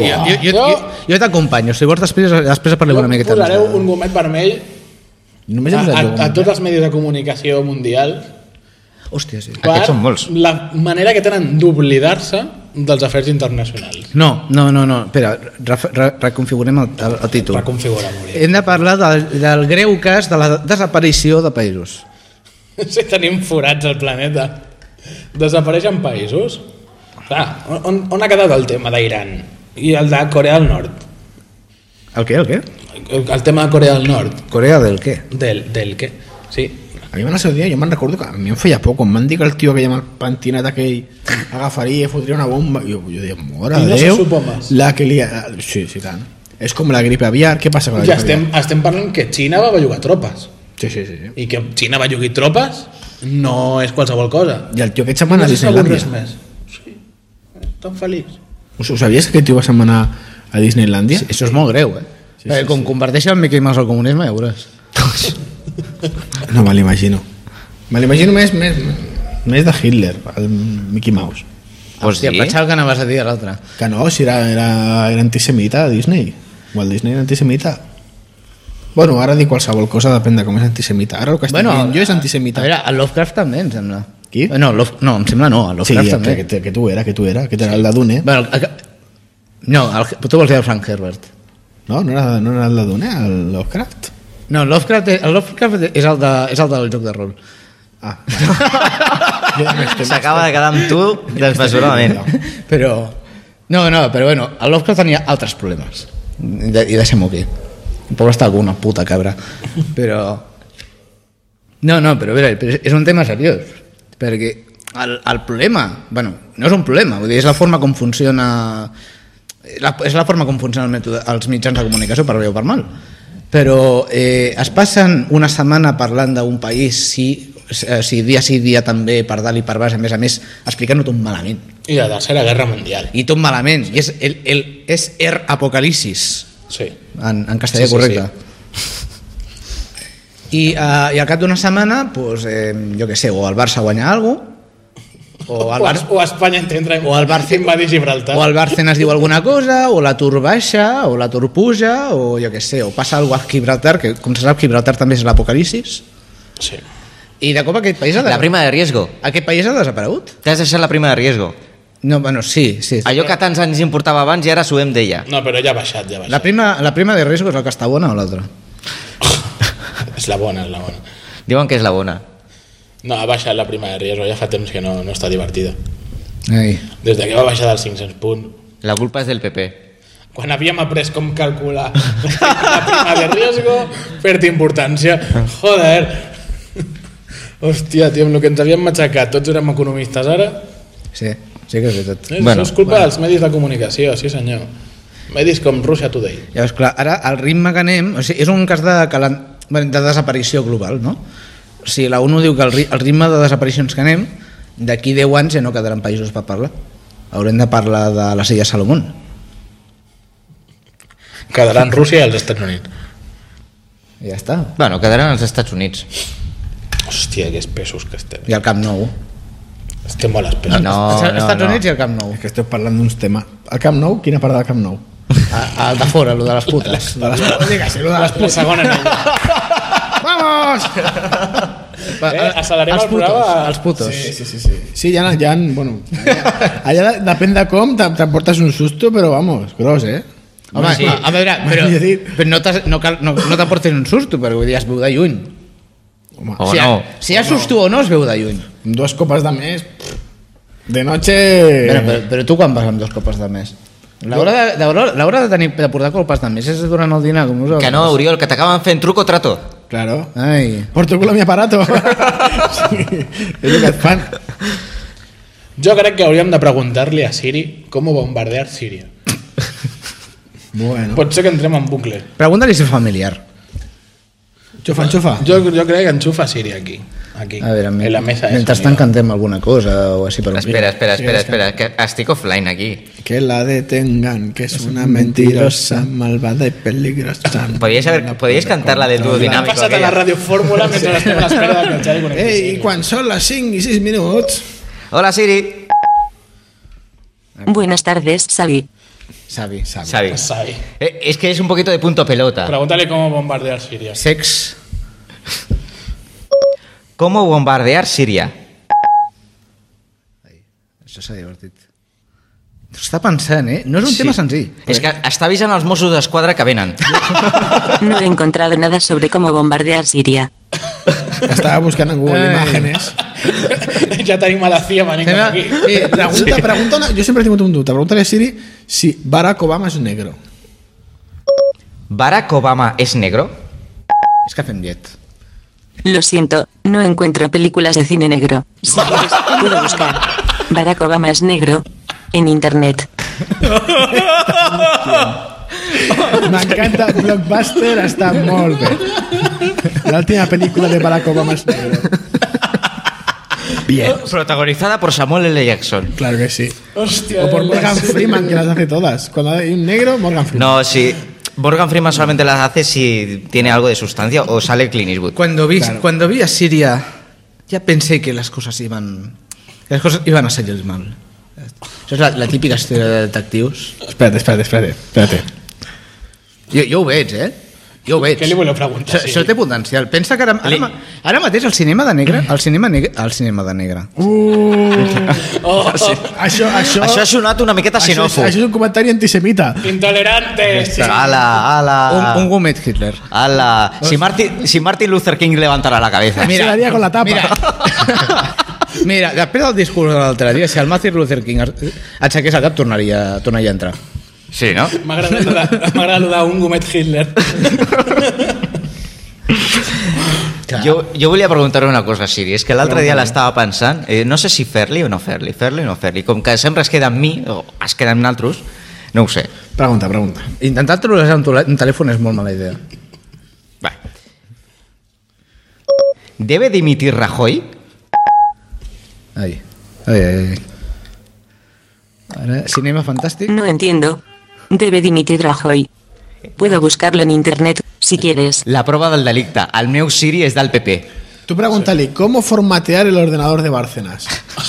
Jo t'acompanyo. Si vols, després parlem una miqueta. Posareu un gomet vermell Només a tots els medis de comunicació mundial. Hòstia, sí. Aquests són molts. La manera que tenen d'oblidar-se dels afers internacionals. No. Espera, reconfigurem el títol. Reconfigurem-ho. Hem de parlar del greu cas de la desaparició de països. Si tenim forats al planeta. Desapareixen països. Clar, on ha quedat el tema d'Iran i el de Corea del Nord? El què? El tema de Corea del Nord. Corea del què? Del què? Sí. A mi el seu dia, jo me'n recordo que a mi em feia poc, quan van dir que el tio aquell amb el pentinat aquell agafaria i fotria una bomba, jo deia, mora I no Déu, se supo más. la que li... Sí, tant. És com la gripe aviar, què passa amb la Ja gripe aviar? estem parlant que Xina va bellugar tropes. Sí. I que Xina va bellugar tropes no és qualsevol cosa. I el tio aquest se'n va anar a No sé si algun Disneylandia. res més. Sí, tan feliç. Ho sabies que aquest tio va se'n va anar a Disneylandia? Sí, això és molt greu, com converteixen Mickey Mouse al comunisme, ja veuràs. No me l'imagino. Me l'imagino més de Hitler, el Mickey Mouse. Hòstia, pensava que anaves a dir l'altre. Que no, si era antisemita Disney. Walt Disney era antisemita. Bueno, ara dir qualsevol cosa depèn de com és antisemita. Ara el que estic dient jo és antisemita. A veure, el Lovecraft també, em sembla. Qui? No, em sembla no, el Lovecraft també. Sí, que tu era, que era el de Dune. Bueno, no, tu vols dir el Frank Herbert. No era el de Dune, el Lovecraft? No, el Lovecraft és el del joc de rol. Ah, S'acaba de quedar amb tu desmesuradament. Però bueno, el Lovecraft tenia altres problemes i deixem-ho aquí. El pobre està alguna puta cabra, però però és un tema seriós, perquè el problema, bueno, no és un problema, vull dir, és la forma com funciona el mètode, els mitjans de comunicació, per bé o per mal, però es passen una setmana parlant d'un país sí, dia també, per dalt i per baix, a més explicant-ho tot malament. I la tercera guerra mundial. I tot malament, i és apocalipsis. Sí. En castellà, correcte. I al cap d'una setmana, doncs, jo què sé, o el Barça guanya alguna cosa, o Espanya entra o el Barça invadir Gibraltar, o el Bárcenas diu alguna cosa, o l'atur baixa, o l'atur puja, o jo què sé, o passa alguna cosa a Gibraltar, que com se sap Gibraltar també és l'apocalipsis. Sí. I de cop aquest país La prima de riesgo. Aquest país ha desaparegut. T'has deixat la prima de riesgo. No, bueno, sí. Allò que tants anys importava abans i ara suem d'ella. No, però ja ha baixat. La prima de riesgo és la que està bona o l'altra? És la bona. Diuen que és la bona. No, ha baixat la prima de riesgo, ja fa temps que no està divertida. Ei. Des que va baixar dels 500 punts. La culpa és del PP. Quan havíem après com calcular la prima de riesgo, fer-te importància. Joder. Hòstia, tio, amb el que ens havíem matxacat, tots érem economistes ara. Sí que és veritat. Això és culpa dels medis de comunicació, sí senyor. Medis com Russia Today. Ja veus, clar, ara el ritme que anem, o sigui, és un cas de desaparició global, no? O sigui, la ONU diu que el ritme de desaparicions que anem, d'aquí 10 anys ja no quedaran països per parlar. Haurem de parlar de les Illes Salomón. Quedaran Rússia i els Estats Units. I ja està. Bueno, quedaran als Estats Units. Hòstia, que espessos que estem. I el Camp Nou. Estem molt espessos. No, Els Estats Units i el Camp Nou. És que esteu parlant d'uns temes. El Camp Nou? Quina part del Camp Nou? El de fora, el de les putes. La segona anella. Vamos! Accelerem el programa. Els putos. Sí. Sí, ja, bueno, allà depèn de com t'emportes un susto, però vamos, gros, Home, Sí. a veure, però no t'aportes un susto, perquè vull dir, es veu de lluny. Home, O no. Si hi ha susto o no, es veu de lluny. amb 2 copes de més, de noche... Però tu quan vas amb 2 copes de més? L'hora de portar copes de més és durant el dinar, com nosaltres. Que no, Oriol, que t'acaben fent truc o trato. Claro. Ai. Por tu culo mi aparato. Sí, és el que et fan. Jo crec que hauríem de preguntar-li a Siri com bombardear Síria. Bueno. Pot ser que entrem en bucle. Pregunta-li si és familiar. Enxufa. Jo crec que enxufa Siri aquí. A veure, en la mesa de mentrestant sonido. cantem alguna cosa o així per un Espera, que estic offline aquí. Que la detengan, que es una mentirosa, malvada y peligrosa. Podíais cantar la del dúo M'ha dinámico passat a la aquella. Radio Fórmula mentre estem a l'espera de que el Xavi connecti Ei, Siri. i quan són les 5 i 6 minuts... Hola, Siri. Buenas tardes, Xavi. Savi. Xavi. Sabi. Es que es un poquito de punto pelota. Pregúntale cómo bombardear Siria. Sex. ¿Cómo bombardear Síria? Això s'ha divertit. Està pensant, No és un tema senzill. És que està avisant els Mossos d'Esquadra que venen. No he encontrado nada sobre cómo bombardear Siria. Estava buscant en Google Ai. Imágenes. Ja tenim a la CIA venint cap aquí. Pregunta jo sempre he tingut un dubte. Pregunta-li a Siri si Barack Obama és negro. ¿Barack Obama es negro? És que fem llet. Lo siento, no encuentro películas de cine negro. Si quieres, puedo buscar. Barack Obama es negro en internet. M'encanta, Blockbuster està molt bé. L'última pel·lícula de Barack Obama és negro. Bien. Protagonizada por Samuel L. Jackson. Claro que sí. Hostia, O por Morgan Freeman, que las hace todas. Cuando hay un negro, Morgan Freeman. No, sí. Morgan Freeman solamente las hace si tiene algo de sustancia o sale Clint Eastwood. Cuando vi a Siria, ya pensé que las cosas iban a salir mal. Això és la típica història de detectius. Espérate. Jo ho veig, Jo ho veig. Què li voleu preguntar? Això té potencial. Pensa que ara mateix el cinema de negre... El cinema de negre. Això Això ha sonat una miqueta xenòfob. Això és un comentari antisemita. Intolerantes. Ala. Un gomet Hitler. Ala. Si Martin Luther King levantara la cabeza. Se la haría con la tapa. Mira, després del discurs de l'altre dia, si el Martin Luther King aixequés el cap, tornaria a entrar. Sí, no? M'agrada lo d'un gomet Hitler. Jo volia preguntar una cosa, Siri. És que l'altre dia l'estava pensant, no sé si fer-li o no fer-li. Com que sempre es queda amb mi, o es queda amb naltros, no ho sé. Pregunta. Intentar trobar un telèfon és molt mala idea. Va. ¿Debe dimitir Rajoy? Ai. Ara, cinema fantàstic. No entiendo. Debe dimitir Rajoy. Puedo buscarlo en internet, si quieres. La prova del delicte. El meu Siri és del PP. Tú pregúntale, ¿cómo formatear el ordenador de Bárcenas?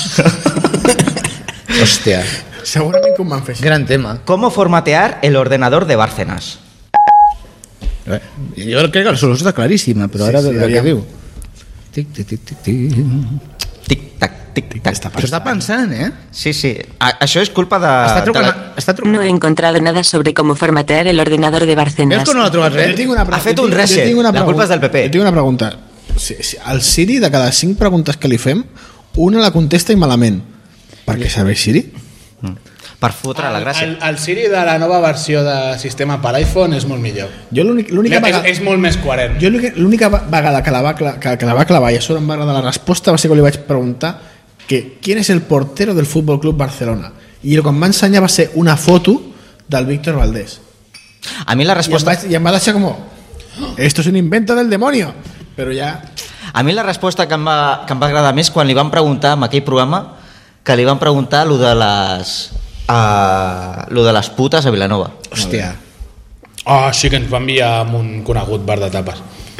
Hòstia, Segurament que ho van fer així. gran tema. ¿Cómo formatear el ordenador de Bárcenas? Jo crec que la solució està claríssima, però ara de què aviam. diu? Tic, tic, tic, tic, tic. Tic-tac, tic-tac. Això està pensant, Sí. Això és culpa de... Està trucant. No he encontrado nada sobre cómo formatear el ordenador de Barcenas. Veus que no l'ha trobat Jo res? tinc una Ha fet un reset. La culpa és del PP. Jo tinc una pregunta. Al Siri, de cada 5 preguntes que li fem, una la contesta i malament. Per què serveix Siri? Per fotre la gràcia. El Siri de la nova versió de sistema per iPhone és molt millor. Jo l'única vegada... És molt més coherent. Jo l'única vegada que la va clavar i a sobre em va agradar la resposta va ser quan li vaig preguntar que ¿quién es el portero del Fútbol Club Barcelona? I el que em va ensenyar va ser una foto del Víctor Valdés. A mi la resposta... I em va deixar com esto es un invento del demonio. Però ja... A mi la resposta que em va agradar més quan li van preguntar en aquell programa que li van preguntar lo de les putes a Vilanova. Hòstia. Sí que ens va enviar amb un conegut bar de tapes.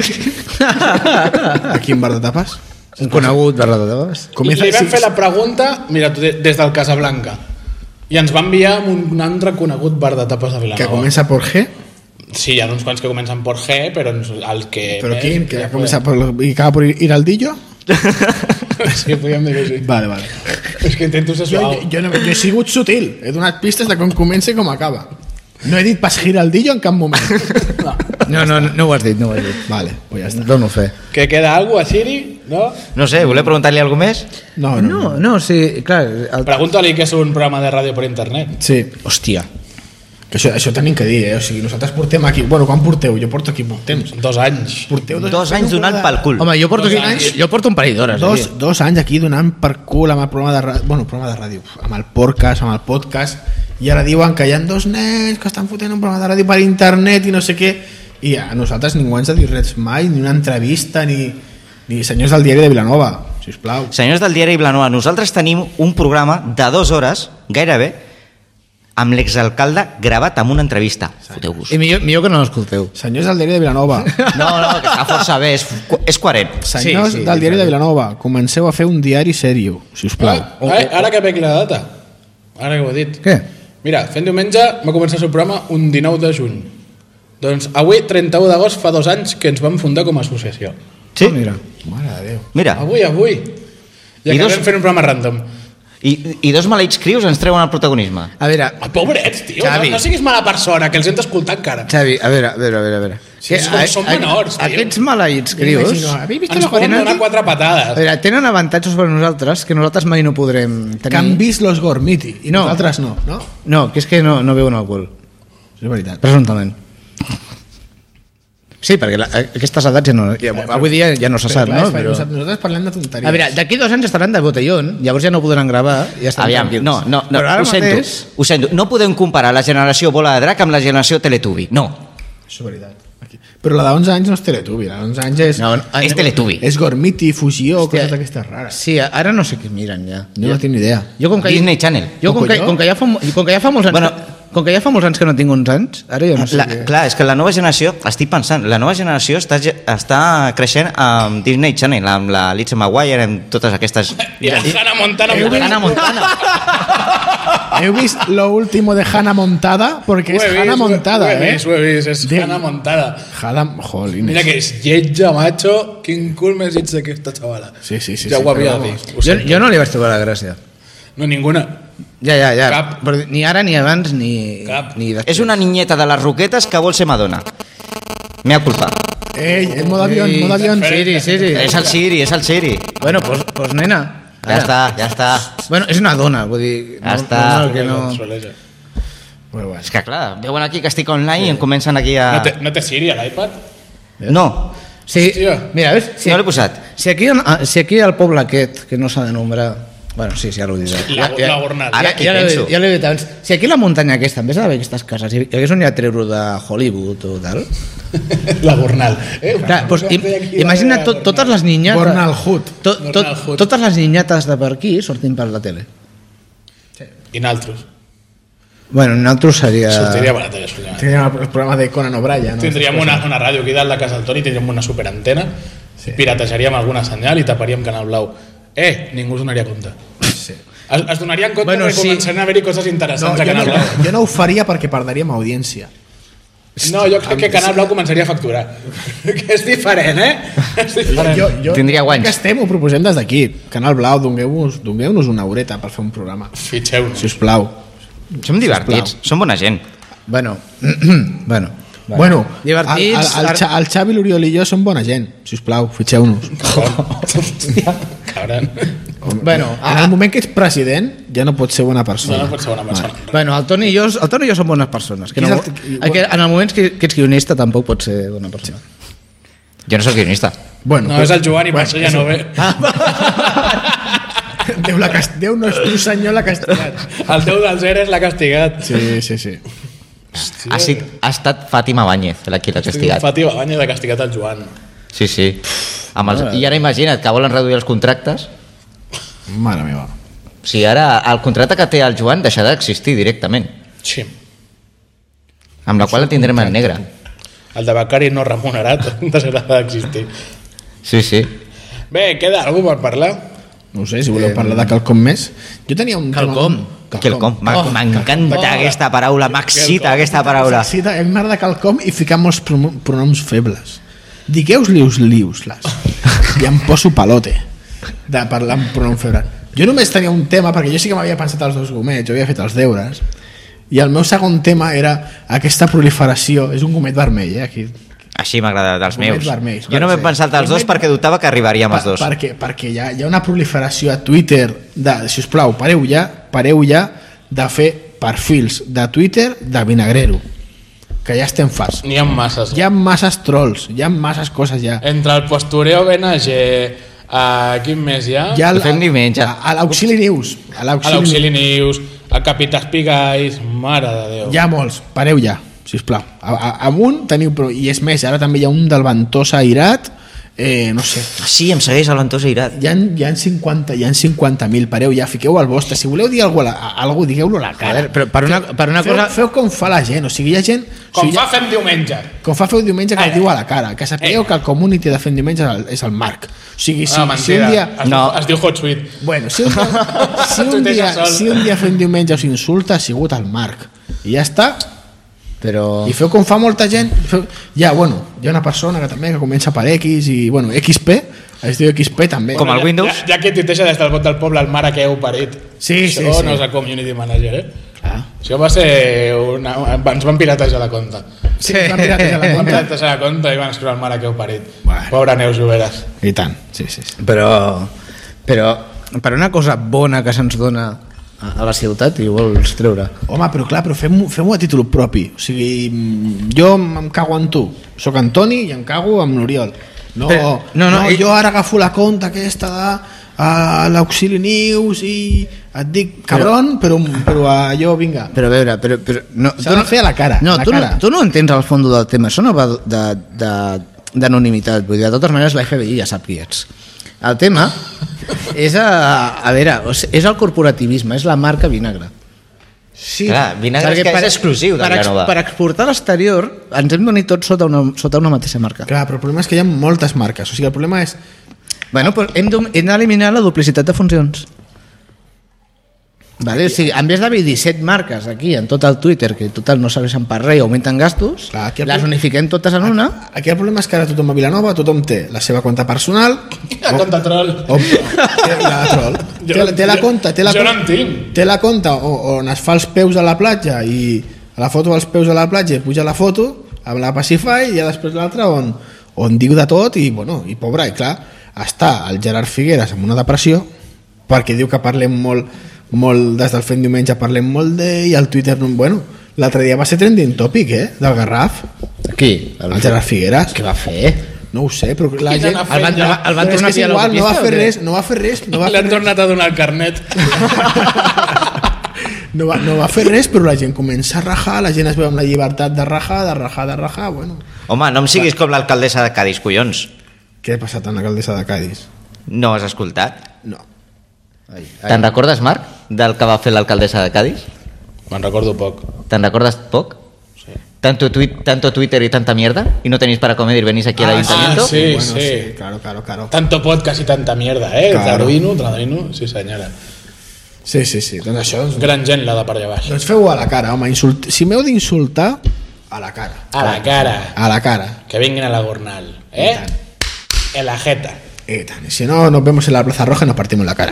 A quin bar de tapes? Un conegut barra de dades. Li vam fer la pregunta, mira, des del Casablanca, i ens va enviar amb un altre conegut bar de tapes a Vilanova. Que comença por G. Sí, hi ha uns quants que comencen por G, però el que... Però quin? Que comença por... I acaba por Hiraldillo? Sí, podríem dir que sí. Vale. És que intento ser suau. Jo he sigut sutil. He donat pistes de com comença i com acaba. No he dit pas Giraldillo en cap moment. No ho has dit, Vale, pues ja està. Dono fe. Que queda algo a Siri, no? No sé, voleu preguntar-li alguna més? No, sí, clar. Pregúntale que és un programa de ràdio per internet. Sí. Hòstia. Que això tenim que dir, o sigui, nosaltres portem aquí... Bueno, quan porteu? Jo porto aquí poc temps. 2 anys. Porteu 2 anys donant pel cul. Home, jo porto un parell d'hores. Dos anys aquí donant per cul amb el programa de ràdio, programa de ràdio, amb el podcast, i ara diuen que hi ha 2 nens que estan fotent un programa de ràdio per internet i no sé què, i a nosaltres ningú ens ha dit res mai, ni una entrevista, ni senyors del diari de Vilanova, sisplau. Senyors del diari de Vilanova, nosaltres tenim un programa de 2 hores, gairebé, amb l'exalcalde gravat amb una entrevista. Foteu-vos. I millor que no l'escolteu. Senyors del diari de Vilanova. No, que està força bé, és coherent. Senyors del diari de Vilanova, comenceu a fer un diari sèrio, sisplau. Ara que veig la data, ara que ho he dit. Què? Mira, fent diumenge va començar el seu programa un 19 de juny. Doncs avui, 31 d'agost, fa 2 anys que ens vam fundar com a associació. Sí? Mira. Mare de Déu. Mira, Avui. I acabem fent un programa random. i 2 maleïts crios ens treuen el protagonisme. A veure, Pobrets, tio, Xavi. no siguis mala persona, que els hem d'escoltar encara. Xavi, a veure. Sí, són menors, tio. Aquests maleïts crios Ens poden donar 4 a patades. veure, tenen avantatges sobre nosaltres que nosaltres mai no podrem tenir. Que han vist los Gormiti, i No. nosaltres no? No, que és que no veuen alcohol, És veritat. presumptament. Sí, perquè aquestes edats avui dia ja no se sap, no? Però... Nosaltres parlem de tonteries. A veure, d'aquí 2 anys estaran de botellón, llavors ja no podran gravar i ja estan Aviam, tranquils. no, Però ara ho sento. No podem comparar la generació Bola de Drac amb la generació Teletubby. No, Això és veritat. Aquí. Però la de 11 anys no és Teletubby, la de 11 anys és... No, és Teletubby. És Gormiti, Fusió, Hòstia. coses d'aquestes rares. Sí, ara no sé què miren ja. Jo no tinc ni idea. Jo com que Disney Channel. Jo com que ja fa molts anys, Bueno, com que ja fa molts anys que no tinc uns anys, ara jo no sé què... Clar, és que la nova generació, estic pensant, la nova generació està creixent amb Disney Channel, amb la Lizzie McGuire, amb totes aquestes... I la Hannah Montana. Hannah Montana. Heu vist lo último de Hannah Montada? Perquè és Hannah Montada, Ho he vist, és De- Hannah Montada. Jolines. Mira que és lletja, macho, quin cul més lleig d'aquesta xavala. Sí. Ja ho havia però dit. Ho sento. Jo no li vaig trobar la gràcia. No, ninguna. Ja. Cap. Però ni ara, ni abans, ni després. És una niñeta de les Roquetes que vol ser Madonna. Mea culpa. Ei, el modo avión. Sí. És el Siri. Bueno, pues nena. Ja està. Bueno, és una dona, vull dir... Ja està. normal que no... Bueno. És que clar, veuen aquí que estic online i em comencen aquí a... No té Siri a l'iPad? No, Sí, Hòstia. mira, ves, si, no l'he posat. si aquí al poble aquest, que no s'ha de nombrar... Bueno, sí, ja l'ho diré. La Gornal. Ara aquí ja penso. Ja l'he dit abans. Si aquí a la muntanya aquesta, en vez d'haver aquestes cases, hi hagués un lletreiro de Hollywood o tal... La Gornal. Clar, doncs, imagina totes les niñates... Gornal Hood. Gornal Hood. Totes les niñates de per aquí sortint per la tele. I naltros. Bueno, nosaltres seria... Sortiria per la tele, soñar. Teníem el programa de Conan O'Brien. No? Tindríem una ràdio aquí dalt de casa del Toni, tindríem una superantena, piratejaríem alguna senyal i taparíem Canal Blau. Ningú es donaria compte. Sí. Es donarien compte Bueno, perquè sí. començaran a haver-hi coses interessants a Canal Blau. Jo no ho faria perquè perdríem audiència. No, jo crec que Canal Blau començaria a facturar. Que és diferent, És diferent. Tindria guanys. Que estem, ho proposem des d'aquí. Canal Blau, dongueu-nos una horeta per fer un programa. Fitxeu-nos. Sisplau. Som divertits, som bona gent. Bueno, Bueno, divertits... el Xavi, l'Oriol i jo som bona gent. Sisplau, fitxeu-nos. Cabron. Bueno, En el moment que ets president, ja no pots ser bona persona. No pot ser bona persona. Bueno, el Toni i jo som bones persones. Que Qui no, és el- que en el moment que ets guionista tampoc pots ser bona persona. Jo no soc guionista. Bueno, No, és el Joan i per això ja no ve. Déu no és tu, senyor, l'ha castigat. El Déu dels Eres l'ha castigat. Sí. Ha estat Fàtima Báñez la qui l'ha castigat. Fàtima Banya de castigat el Joan. Sí. I ara imagina't que volen reduir els contractes. Mare meva. O sigui, ara el contracte que té el Joan deixarà d'existir directament. Sí. Amb la qual el tindrem en negre. El de becari no remunerat deixarà d'existir. Sí. Bé, queda algú per parlar? No ho sé, si voleu parlar de quelcom més. Jo tenia un... Quelcom. Quelcom. M'encanta aquesta paraula, m'excita aquesta paraula. Sí, em m'agrada quelcom i ficar molts pronoms febles. Digueu-lius lius-les. I em poso palote de parlar amb pronom feble. Jo només tenia un tema, perquè jo sí que m'havia pensat els 2 gomets, jo havia fet els deures, i el meu segon tema era aquesta proliferació. És un gomet vermell, aquí. Així m'agrada dels Gomets meus. vermells, Jo no m'he pensat els dos perquè dubtava que arribaríem els dos. Perquè hi ha una proliferació a Twitter de, sisplau, pareu ja de fer perfils de Twitter de vinagrero, que ja estem farts. N'hi ha masses. Hi ha masses trolls, hi ha masses coses ja. Entre el postureo BNG, quin més hi ha? Hi ha Fem diumenge. a l'Auxili News. A l'Auxili News, a Capità Espigais, mare de Déu. Hi ha molts, pareu ja, sisplau. Amunt teniu, però, i és més, ara també hi ha un del Ventosa Irat, no sé. Sí, em segueix el Ventosa Irat. Hi ha 50.000, pareu ja, fiqueu el vostre. Si voleu dir alguna cosa, digueu-lo a la cara. Però per una cosa... Feu com fa la gent, o sigui, hi ha gent... Com fa Fem Diumenge. Com fa Feu Diumenge, que el diu a la cara. Que sapigueu que el community de Fem Diumenge és el Marc. O sigui, si un dia... Es diu Hotsuite. Bueno, si un dia Fem Diumenge us insulta, ha sigut el Marc. I ja està. Però... I feu com fa molta gent. Hi ha una persona que també que comença per X i, XP, es diu XP també. Com el Windows. Ja que tuiteja des del vot del poble el mare que heu parit. Sí. Això no és el community manager, Això va ser ens van piratejar la compte. Sí, van piratejar la compte i van escriure el mare que heu parit. Bueno. Pobra Neus Lloberes. I tant, sí. Però per una cosa bona que se'ns dona a la ciutat i vols treure. Home, però clar, fem-ho a títol propi. O sigui, jo em cago en tu. Soc Antoni i em cago amb l'Oriol. No, jo ara agafo la compta aquesta de l'Auxili News i et dic cabron, però allò, vinga. Però a veure, s'ha de fer a la cara. No, tu no entens el fons del tema. Això no va d'anonimitat. Vull dir, de totes maneres la FBI ja sap qui ets. El tema és és el corporativisme, és la marca vinagre. Sí. Clar, vinagre és que és exclusiu de Vilanova. Per exportar a l'exterior ens hem d'unir tots sota una mateixa marca. Clar, però el problema és que hi ha moltes marques. O sigui, el problema és... Bueno, però hem d'eliminar la duplicitat de funcions. Vale? O sigui, en vez d'haver 17 marques aquí en tot el Twitter, que total no serveixen per res i augmenten gastos, les unifiquem totes en una. Aquí el problema és que ara tothom a Vilanova, tothom té la seva compta personal, La compta troll. Té la compta, jo no en tinc. té la compta on es fa els peus a la platja i a la foto dels peus a la platja puja la foto amb la Pacify i ja després l'altra on diu de tot i pobra, i clar, està el Gerard Figueres amb una depressió perquè diu que parlem molt des del Fem Diumenge, parlem molt i el Twitter, l'altre dia va ser trending topic, del Garraf. Qui? El Gerard Figueres. Què va fer? No ho sé, però la gent... El van tornar a pillar a l'autopista? No va fer res. L'han tornat a donar el carnet. No va fer res, però la gent comença a rajar, la gent es veu amb la llibertat de rajar, bueno. Home, no em siguis com l'alcaldessa de Cadis, collons. Què ha passat amb l'alcaldessa de Cadis? No has escoltat? No. Te'n recordes, Marc, del que va fer l'alcaldessa de Cadis? Me'n recordo poc. ¿Te'n recordas poc? Sí. Tanto Twitter y tanta mierda y no tenéis para comer y venís aquí al ayuntamiento. Sí. Claro. Tanto podcast y tanta mierda, Claro. Traduïno, sí senyora. Sí, doncs això... Gran gent la de per allà baix. Doncs feu-ho a la cara, home, si m'heu d'insultar, a la cara. A la cara. A la cara. Que vinguin a la Gornal, En la jeta. Y si no, nos vemos en la Plaza Roja y nos partimos la cara.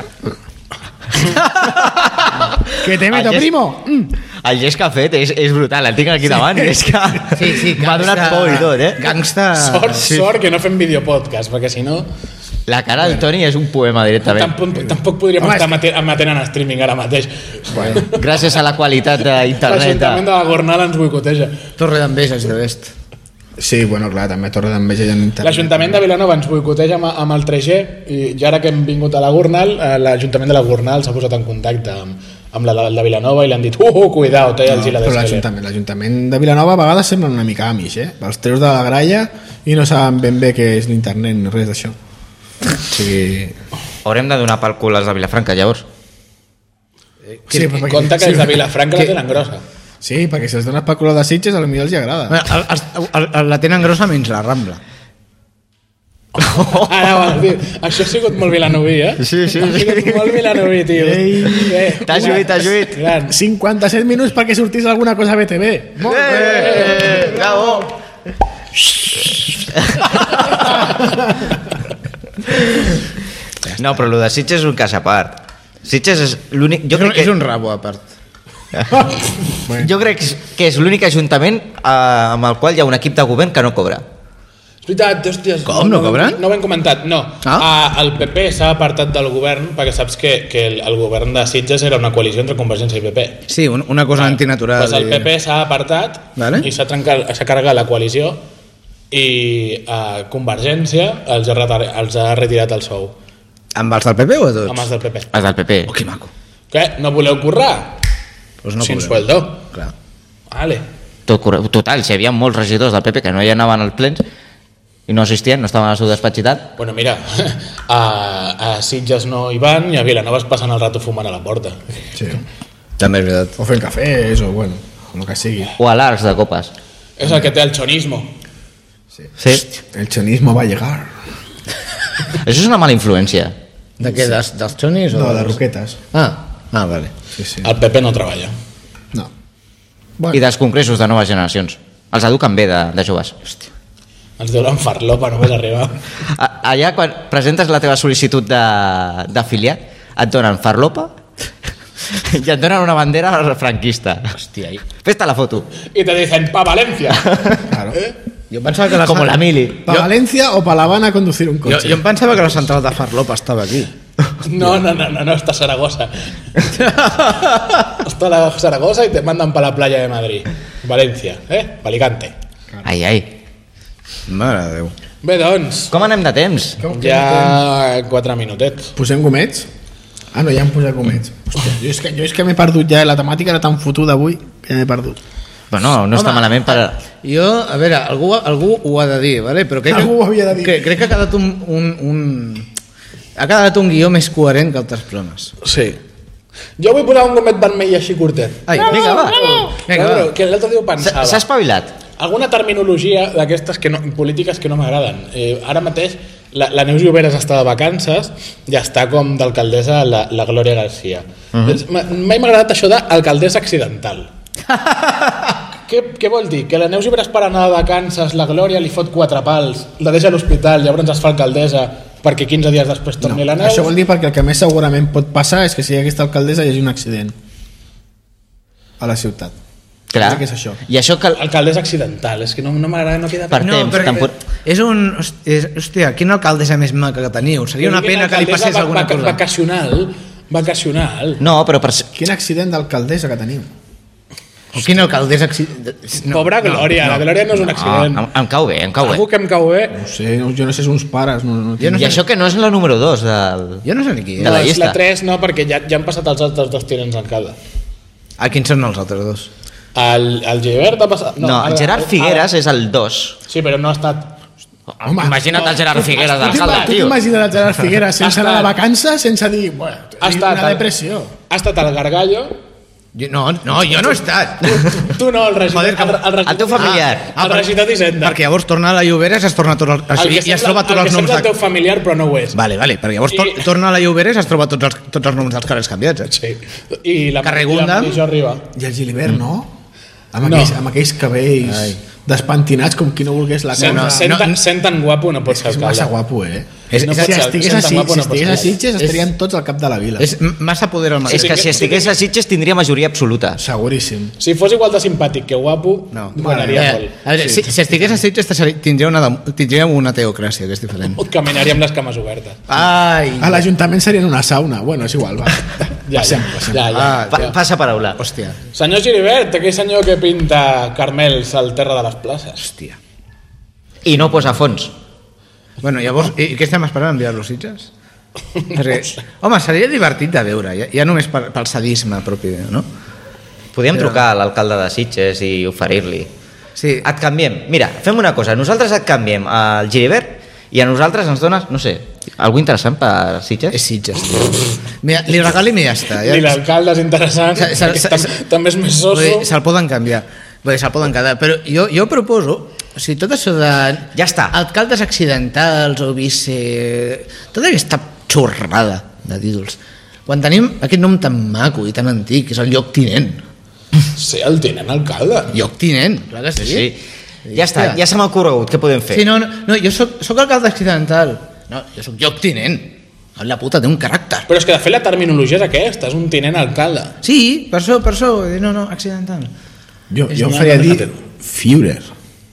¿Que te meto, primo? El gest que ha fet és brutal, el tinc aquí davant. És que Sí, m'ha donat por i tot, Gangsta... Sort que no fem videopodcast, perquè si no... La cara del Toni és un poema directament. Tampoc podríem estar emetent en streaming ara mateix. Bueno. Gràcies a la qualitat d'internet. L'Ajuntament de la Gornal ens boicoteja. Torre d'enveges de l'est. Sí, bueno, clar, també Torre d'Enveja en internet. L'Ajuntament de Vilanova ens boicoteja amb el 3G i ara que hem vingut a la Gornal, l'Ajuntament de la Gornal s'ha posat en contacte amb la de Vilanova i li han dit cuidao, té el Gila però l'Ajuntament de Vilanova a vegades semblen una mica amics, els treus de la gralla i no saben ben bé què és l'internet ni res d'això. O sigui... Haurem de donar pel cul als de Vilafranca, llavors. Sí, compte que els de Vilafranca la tenen grossa. Sí, perquè si els dones pel color de Sitges, potser els agrada. La tenen grossa menys la Rambla. Ara, tio, això ha sigut molt vilanoví, Sí. Ha sigut molt vilanoví, tio. T'has lluit. 57 minuts perquè sortís alguna cosa a BTV. Molt bé. Bravo. No, però el de Sitges és un cas a part. Sitges és l'únic... És un rabo a part. Jo crec que és l'únic ajuntament amb el qual hi ha un equip de govern que no cobra. És veritat, hòsties... Com, no cobren? No ho hem comentat, no. El PP s'ha apartat del govern perquè saps que el govern de Sitges era una coalició entre Convergència i PP. Sí, una cosa antinatural. Pues el PP s'ha apartat i s'ha carregat la coalició i Convergència els ha retirat el sou. Amb els del PP o a tots? Amb els del PP. Els del PP. Oh, que maco. Què? No voleu currar? Pues no Sin podrem. sueldo. Clar. Vale. Total, si hi havia molts regidors del PP que no hi anaven als plens i no assistien, no estaven al seu despatx i tal. Bueno, mira, a Sitges no hi van i a Vilanova es passen el rato fumant a la porta. Sí. També és veritat. O fent cafès, o bueno, el que sigui. O a l'arcs de copes. És el que té el chonismo. Sí. El chonismo va a llegar. Això és una mala influència. De què? Dels xonis? No, o de roquetes. Vale. Sí. El PP no treballa. No. I Bueno, dels congressos de noves generacions. Els eduquen bé de joves. Hòstia. Ens donen farlopa només arribar. Allà, quan presentes la teva sol·licitud d'afiliat, et donen farlopa i et donen una bandera franquista. Hòstia, Fes-te la foto. I te dicen, pa Valencia. claro. Jo pensava que Com la Mili. ¿Para Valencia o para La Habana conducir un coche? Jo em pensava que la central de Farlopa estava aquí. No, está Zaragoza. Está la Zaragoza y te mandan para la playa de Madrid. Valencia, pa Alicante. Ai. Mare de Déu. Bé, doncs, Com anem de temps? ja 4 minutets. Posem gomets? Ah, no, ja hem posat gomets. Hòstia, jo és que m'he perdut ja, la temàtica era tan fotuda avui que m'he perdut. Bueno, no està malament per... Jo, a veure, algú ho ha de dir, ¿vale? Però crec Algú ho havia de dir. crec que ha quedat ha quedat un guió més coherent que altres programes. Sí. Jo vull posar un gomet vermell així curtet. Ai, Vinga, va. Vinga, va. Que l'altre dia ho pensava. S'ha espavilat. Alguna terminologia d'aquestes polítiques que no m'agraden. Ara mateix la Neus Lloberes està de vacances i està com d'alcaldessa la Glòria García. Mai m'ha agradat això d'alcaldessa accidental. Què vol dir? Que la Neus Lloberes per anar de vacances, la Glòria li fot 4 pals, la deixa a l'hospital, llavors es fa alcaldessa perquè 15 dies després torni la Neus? Això vol dir perquè el que més segurament pot passar és que si hi ha aquesta alcaldessa hi hagi un accident a la ciutat. Clar. Què és això? I això que... Alcaldessa accidental, és que no m'agrada, no queda Per temps, perquè és un... Hòstia, quina alcaldessa més maca que teniu. Seria una pena que li passés alguna cosa. Vacacional. No, però per... Quin accident d'alcaldessa que teniu? O quina alcaldessa... Pobra Glòria, la Glòria no és un accident. Em cau bé, Algú que em cau bé. No sé, jo no sé si uns pares... No Jo no I sé- això que no és la número 2 del... Jo no sé ni qui De és. la No, és llista. la 3 no, perquè ja han passat els altres 2 tinents d'alcalde. A quins són els altres dos? El Gilbert ha passat... No, el Gerard Figueres és el 2. Sí, però no ha estat... Home, Imagina't el Gerard Figueres Tu d'alcalde, tu tio. t'imagines el Gerard Figueres sense anar de vacances, sense dir... Bueno, Ha estat una depressió. Ha estat el Gargallo. No, jo no he estat. Tu no, el regidor... Joder, El teu familiar. El regidor d'Hisenda. Perquè llavors torna a la Lloberes, es torna tot El que i es troba tots els noms sembla el teu de... familiar, però no ho és. Vale, perquè llavors torna a la Lloberes, es troba tots els noms dels carrers canviats. Sí. I la Carregunda. Maria arriba. I el Gilbert, no? Amb aquells cabells despentinats com qui no volgués la cosa. Sent tan guapo no pot ser És massa alcalde. guapo, És- No és- pot Si ser- estigués sent a tan Sitges, guapo no pot ser. estarien tots al cap de la vila. És massa poder al És mateix. que si estigués a Sitges tindria majoria absoluta. Seguríssim. Si fos igual de simpàtic que guapo, No. guanyaria molt. A veure, si estigués a Sitges tindríem una teocràcia, que és diferent. Caminaria amb les cames obertes. Ai! A l'Ajuntament serien una sauna. Bueno, és igual, va. Passem. Ja. Passa paraula. Hòstia. Senyor Giribert, aquell senyor que pinta carmels al terra de les places. Hòstia. I no posa fons. Bueno, llavors, i què estem esperant, enviar-lo a Sitges? Perquè, home, seria divertit de veure, ja només pel sadisme propi, no? Podríem trucar a l'alcalde de Sitges i oferir-li. Sí. Et canviem. Mira, fem una cosa. Nosaltres et canviem al Giribert i a nosaltres ens dones, no sé, algú interessant per Sitges? És Sitges, tio. Mira, li regalim i ja està. Ni l'alcalde és interessant, també és més Vull dir, soso. se'l poden canviar. Vull dir, se'l poden quedar. Però jo proposo, o sigui, tot això de... Ja està. Alcaldes accidentals o vice... Tota aquesta xorrada de títols. Quan tenim aquest nom tan maco i tan antic, que és el lloctinent. Sí, el tinent alcalde. Lloctinent, clar que sí. Sí. Ja està, ja se m'ha ocorregut. Què podem fer? Sí, no, jo soc alcalde accidental. No, jo soc lloctinent. La puta té un caràcter. Però és que de fet la terminologia és aquesta, és un tinent alcalde. Sí, per això, no, accidental. Jo És em una faria dir cosa que- Führer.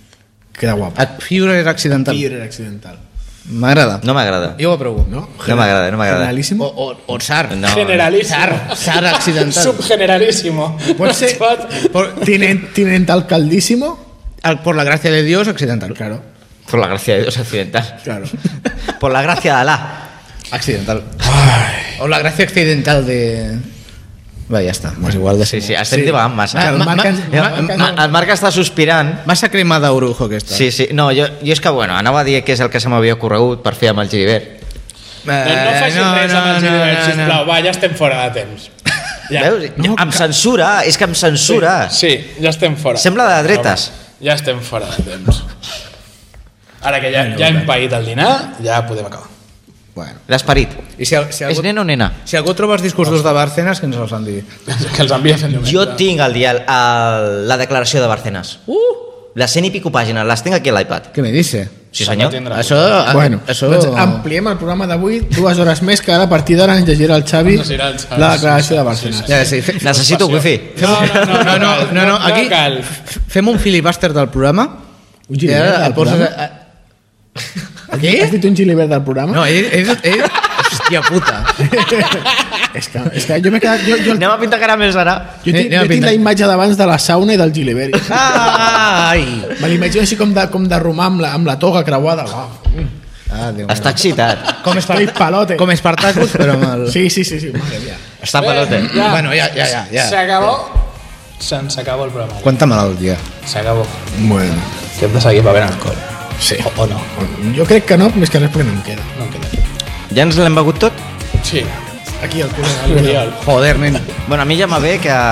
Queda guapo. Führer accidental. Führer accidental. M'agrada. No m'agrada. Jo ho aprovo. No? No m'agrada. Generalísimo? O Tsar. No. Generalísimo. Tsar accidental. Subgeneralísimo. Pot ser tinent alcaldísimo? Por la gracia de Dios, accidental. Claro. Por la gracia de Dios, accidental. Claro. Por la gracia de Alá. Accidental. O la gracia accidental de... Va, ja està. És igual de Sí, estem divagant massa. El Marc està sospirant. Massa cremada orujo aquesta. Sí, no, jo és que, bueno, anava a dir què és el que se m'havia ocorregut per fer amb el Gilibert. Doncs no facis res amb el Gilibert, sisplau. Va, ja estem fora de temps. Ja. Veus? Em censura, és que em censura. Sí, ja estem fora. Sembla de dretes. Ja estem fora de temps. Ara que ja hem paït el dinar, ja podem acabar. Bueno. L'esperit. I si És algú, nen o nena? si algú troba els discursos de Bárcenas, que ens els han dit. Que els envia fent diumenge. Jo tinc la declaració de Bárcenas. Les 100 i pico pàgines, les tinc aquí a l'iPad. Què me dice? Sí, senyor. Això... Bueno, això... doncs ampliem el programa d'avui 2 hores més, que ara a partir d'ara ens llegirà el Xavi la declaració de Bárcenas. Ja, sí, Necessito wifi. No, aquí fem un filibuster del programa. Un gilibert del programa? Aquí? Has dit un gilibert del programa? No, hòstia puta. És que jo m'he quedat... Anem a pintar caramels ara. Jo tinc la imatge d'abans de la sauna i del gilibert. Ai! Me l'imagino així com de romà amb la toga creuada. Està excitat. Estoy palote. Com Espartacus, però amb el... Sí, madre mía. Està pelote. Bueno, ja. Se acabó. Se'ns acabó el programa. Quanta malaltia. Se acabó. Bueno. Que hem de seguir bevent alcohol. Sí. O no. Jo crec que no, més que res perquè no em queda. No em queda. Ja ens l'hem begut tot? Sí. Aquí el cul. L'Oriol. Joder, nen. Bueno, a mi ja me ve que...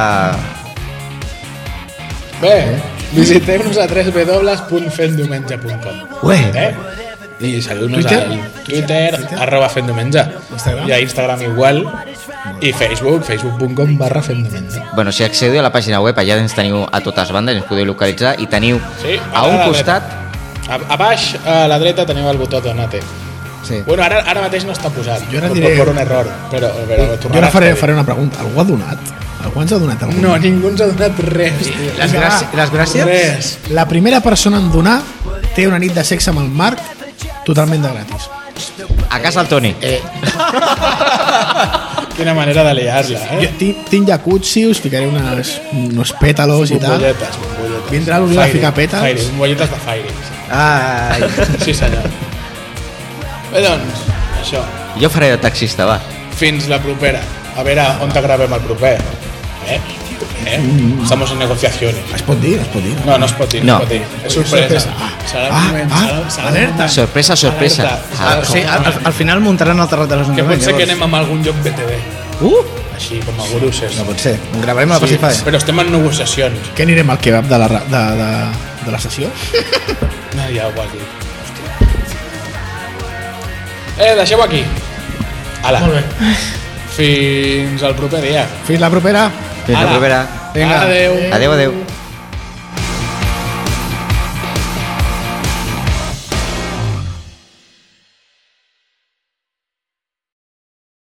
Bé, visiteu-nos a www.fentdiumenge.com. Ué. I seguiu-nos al Twitter, @fentdiumenge. I a Instagram igual. I facebook.com/fentdiumenge. Bueno, si accediu a la pàgina web, allà ens teniu a totes bandes, ens podeu localitzar i teniu a un costat... A baix, a la dreta, teniu el botó Donate. Sí. Bueno, ara mateix no està posat. Jo ara diré... Per un error, però Jo ara faré una pregunta. Algú ha donat? Algú ens ha donat alguna? No, ningú ens ha donat res. Les gràcies? Res. La primera persona en donar té una nit de sexe amb el Marc totalment de gratis. A casa el Toni. Quina manera de liar-la, Jo tinc jacuzzi, us ficaré unos pétalos i tal. Bombolletes. Vindrà l'Oriol a ficar pètals. Bombolletes de Fairy. Ai. Sí, senyor. Bé, doncs, això. Jo faré de taxista, va. Fins la propera. A veure on te gravem el proper. Estamos en negociaciones. Es pot dir? No, no es pot dir. No. És sorpresa. Serà un moment. Alerta. Sorpresa. Sí, al final muntaran el terrat de les Que pot ser que llavors. anem a algun lloc BTV. Així, com a guruses. No pot ser. Gravarem a la Pacífica. Però estem en negociacions. Què anirem al kebab de la sessió? No, ja ho has dit. Deixeu aquí. Ala. Molt bé. Fins al proper dia. Fins la propera. Fins la propera. Vinga. Adeu. Adeu.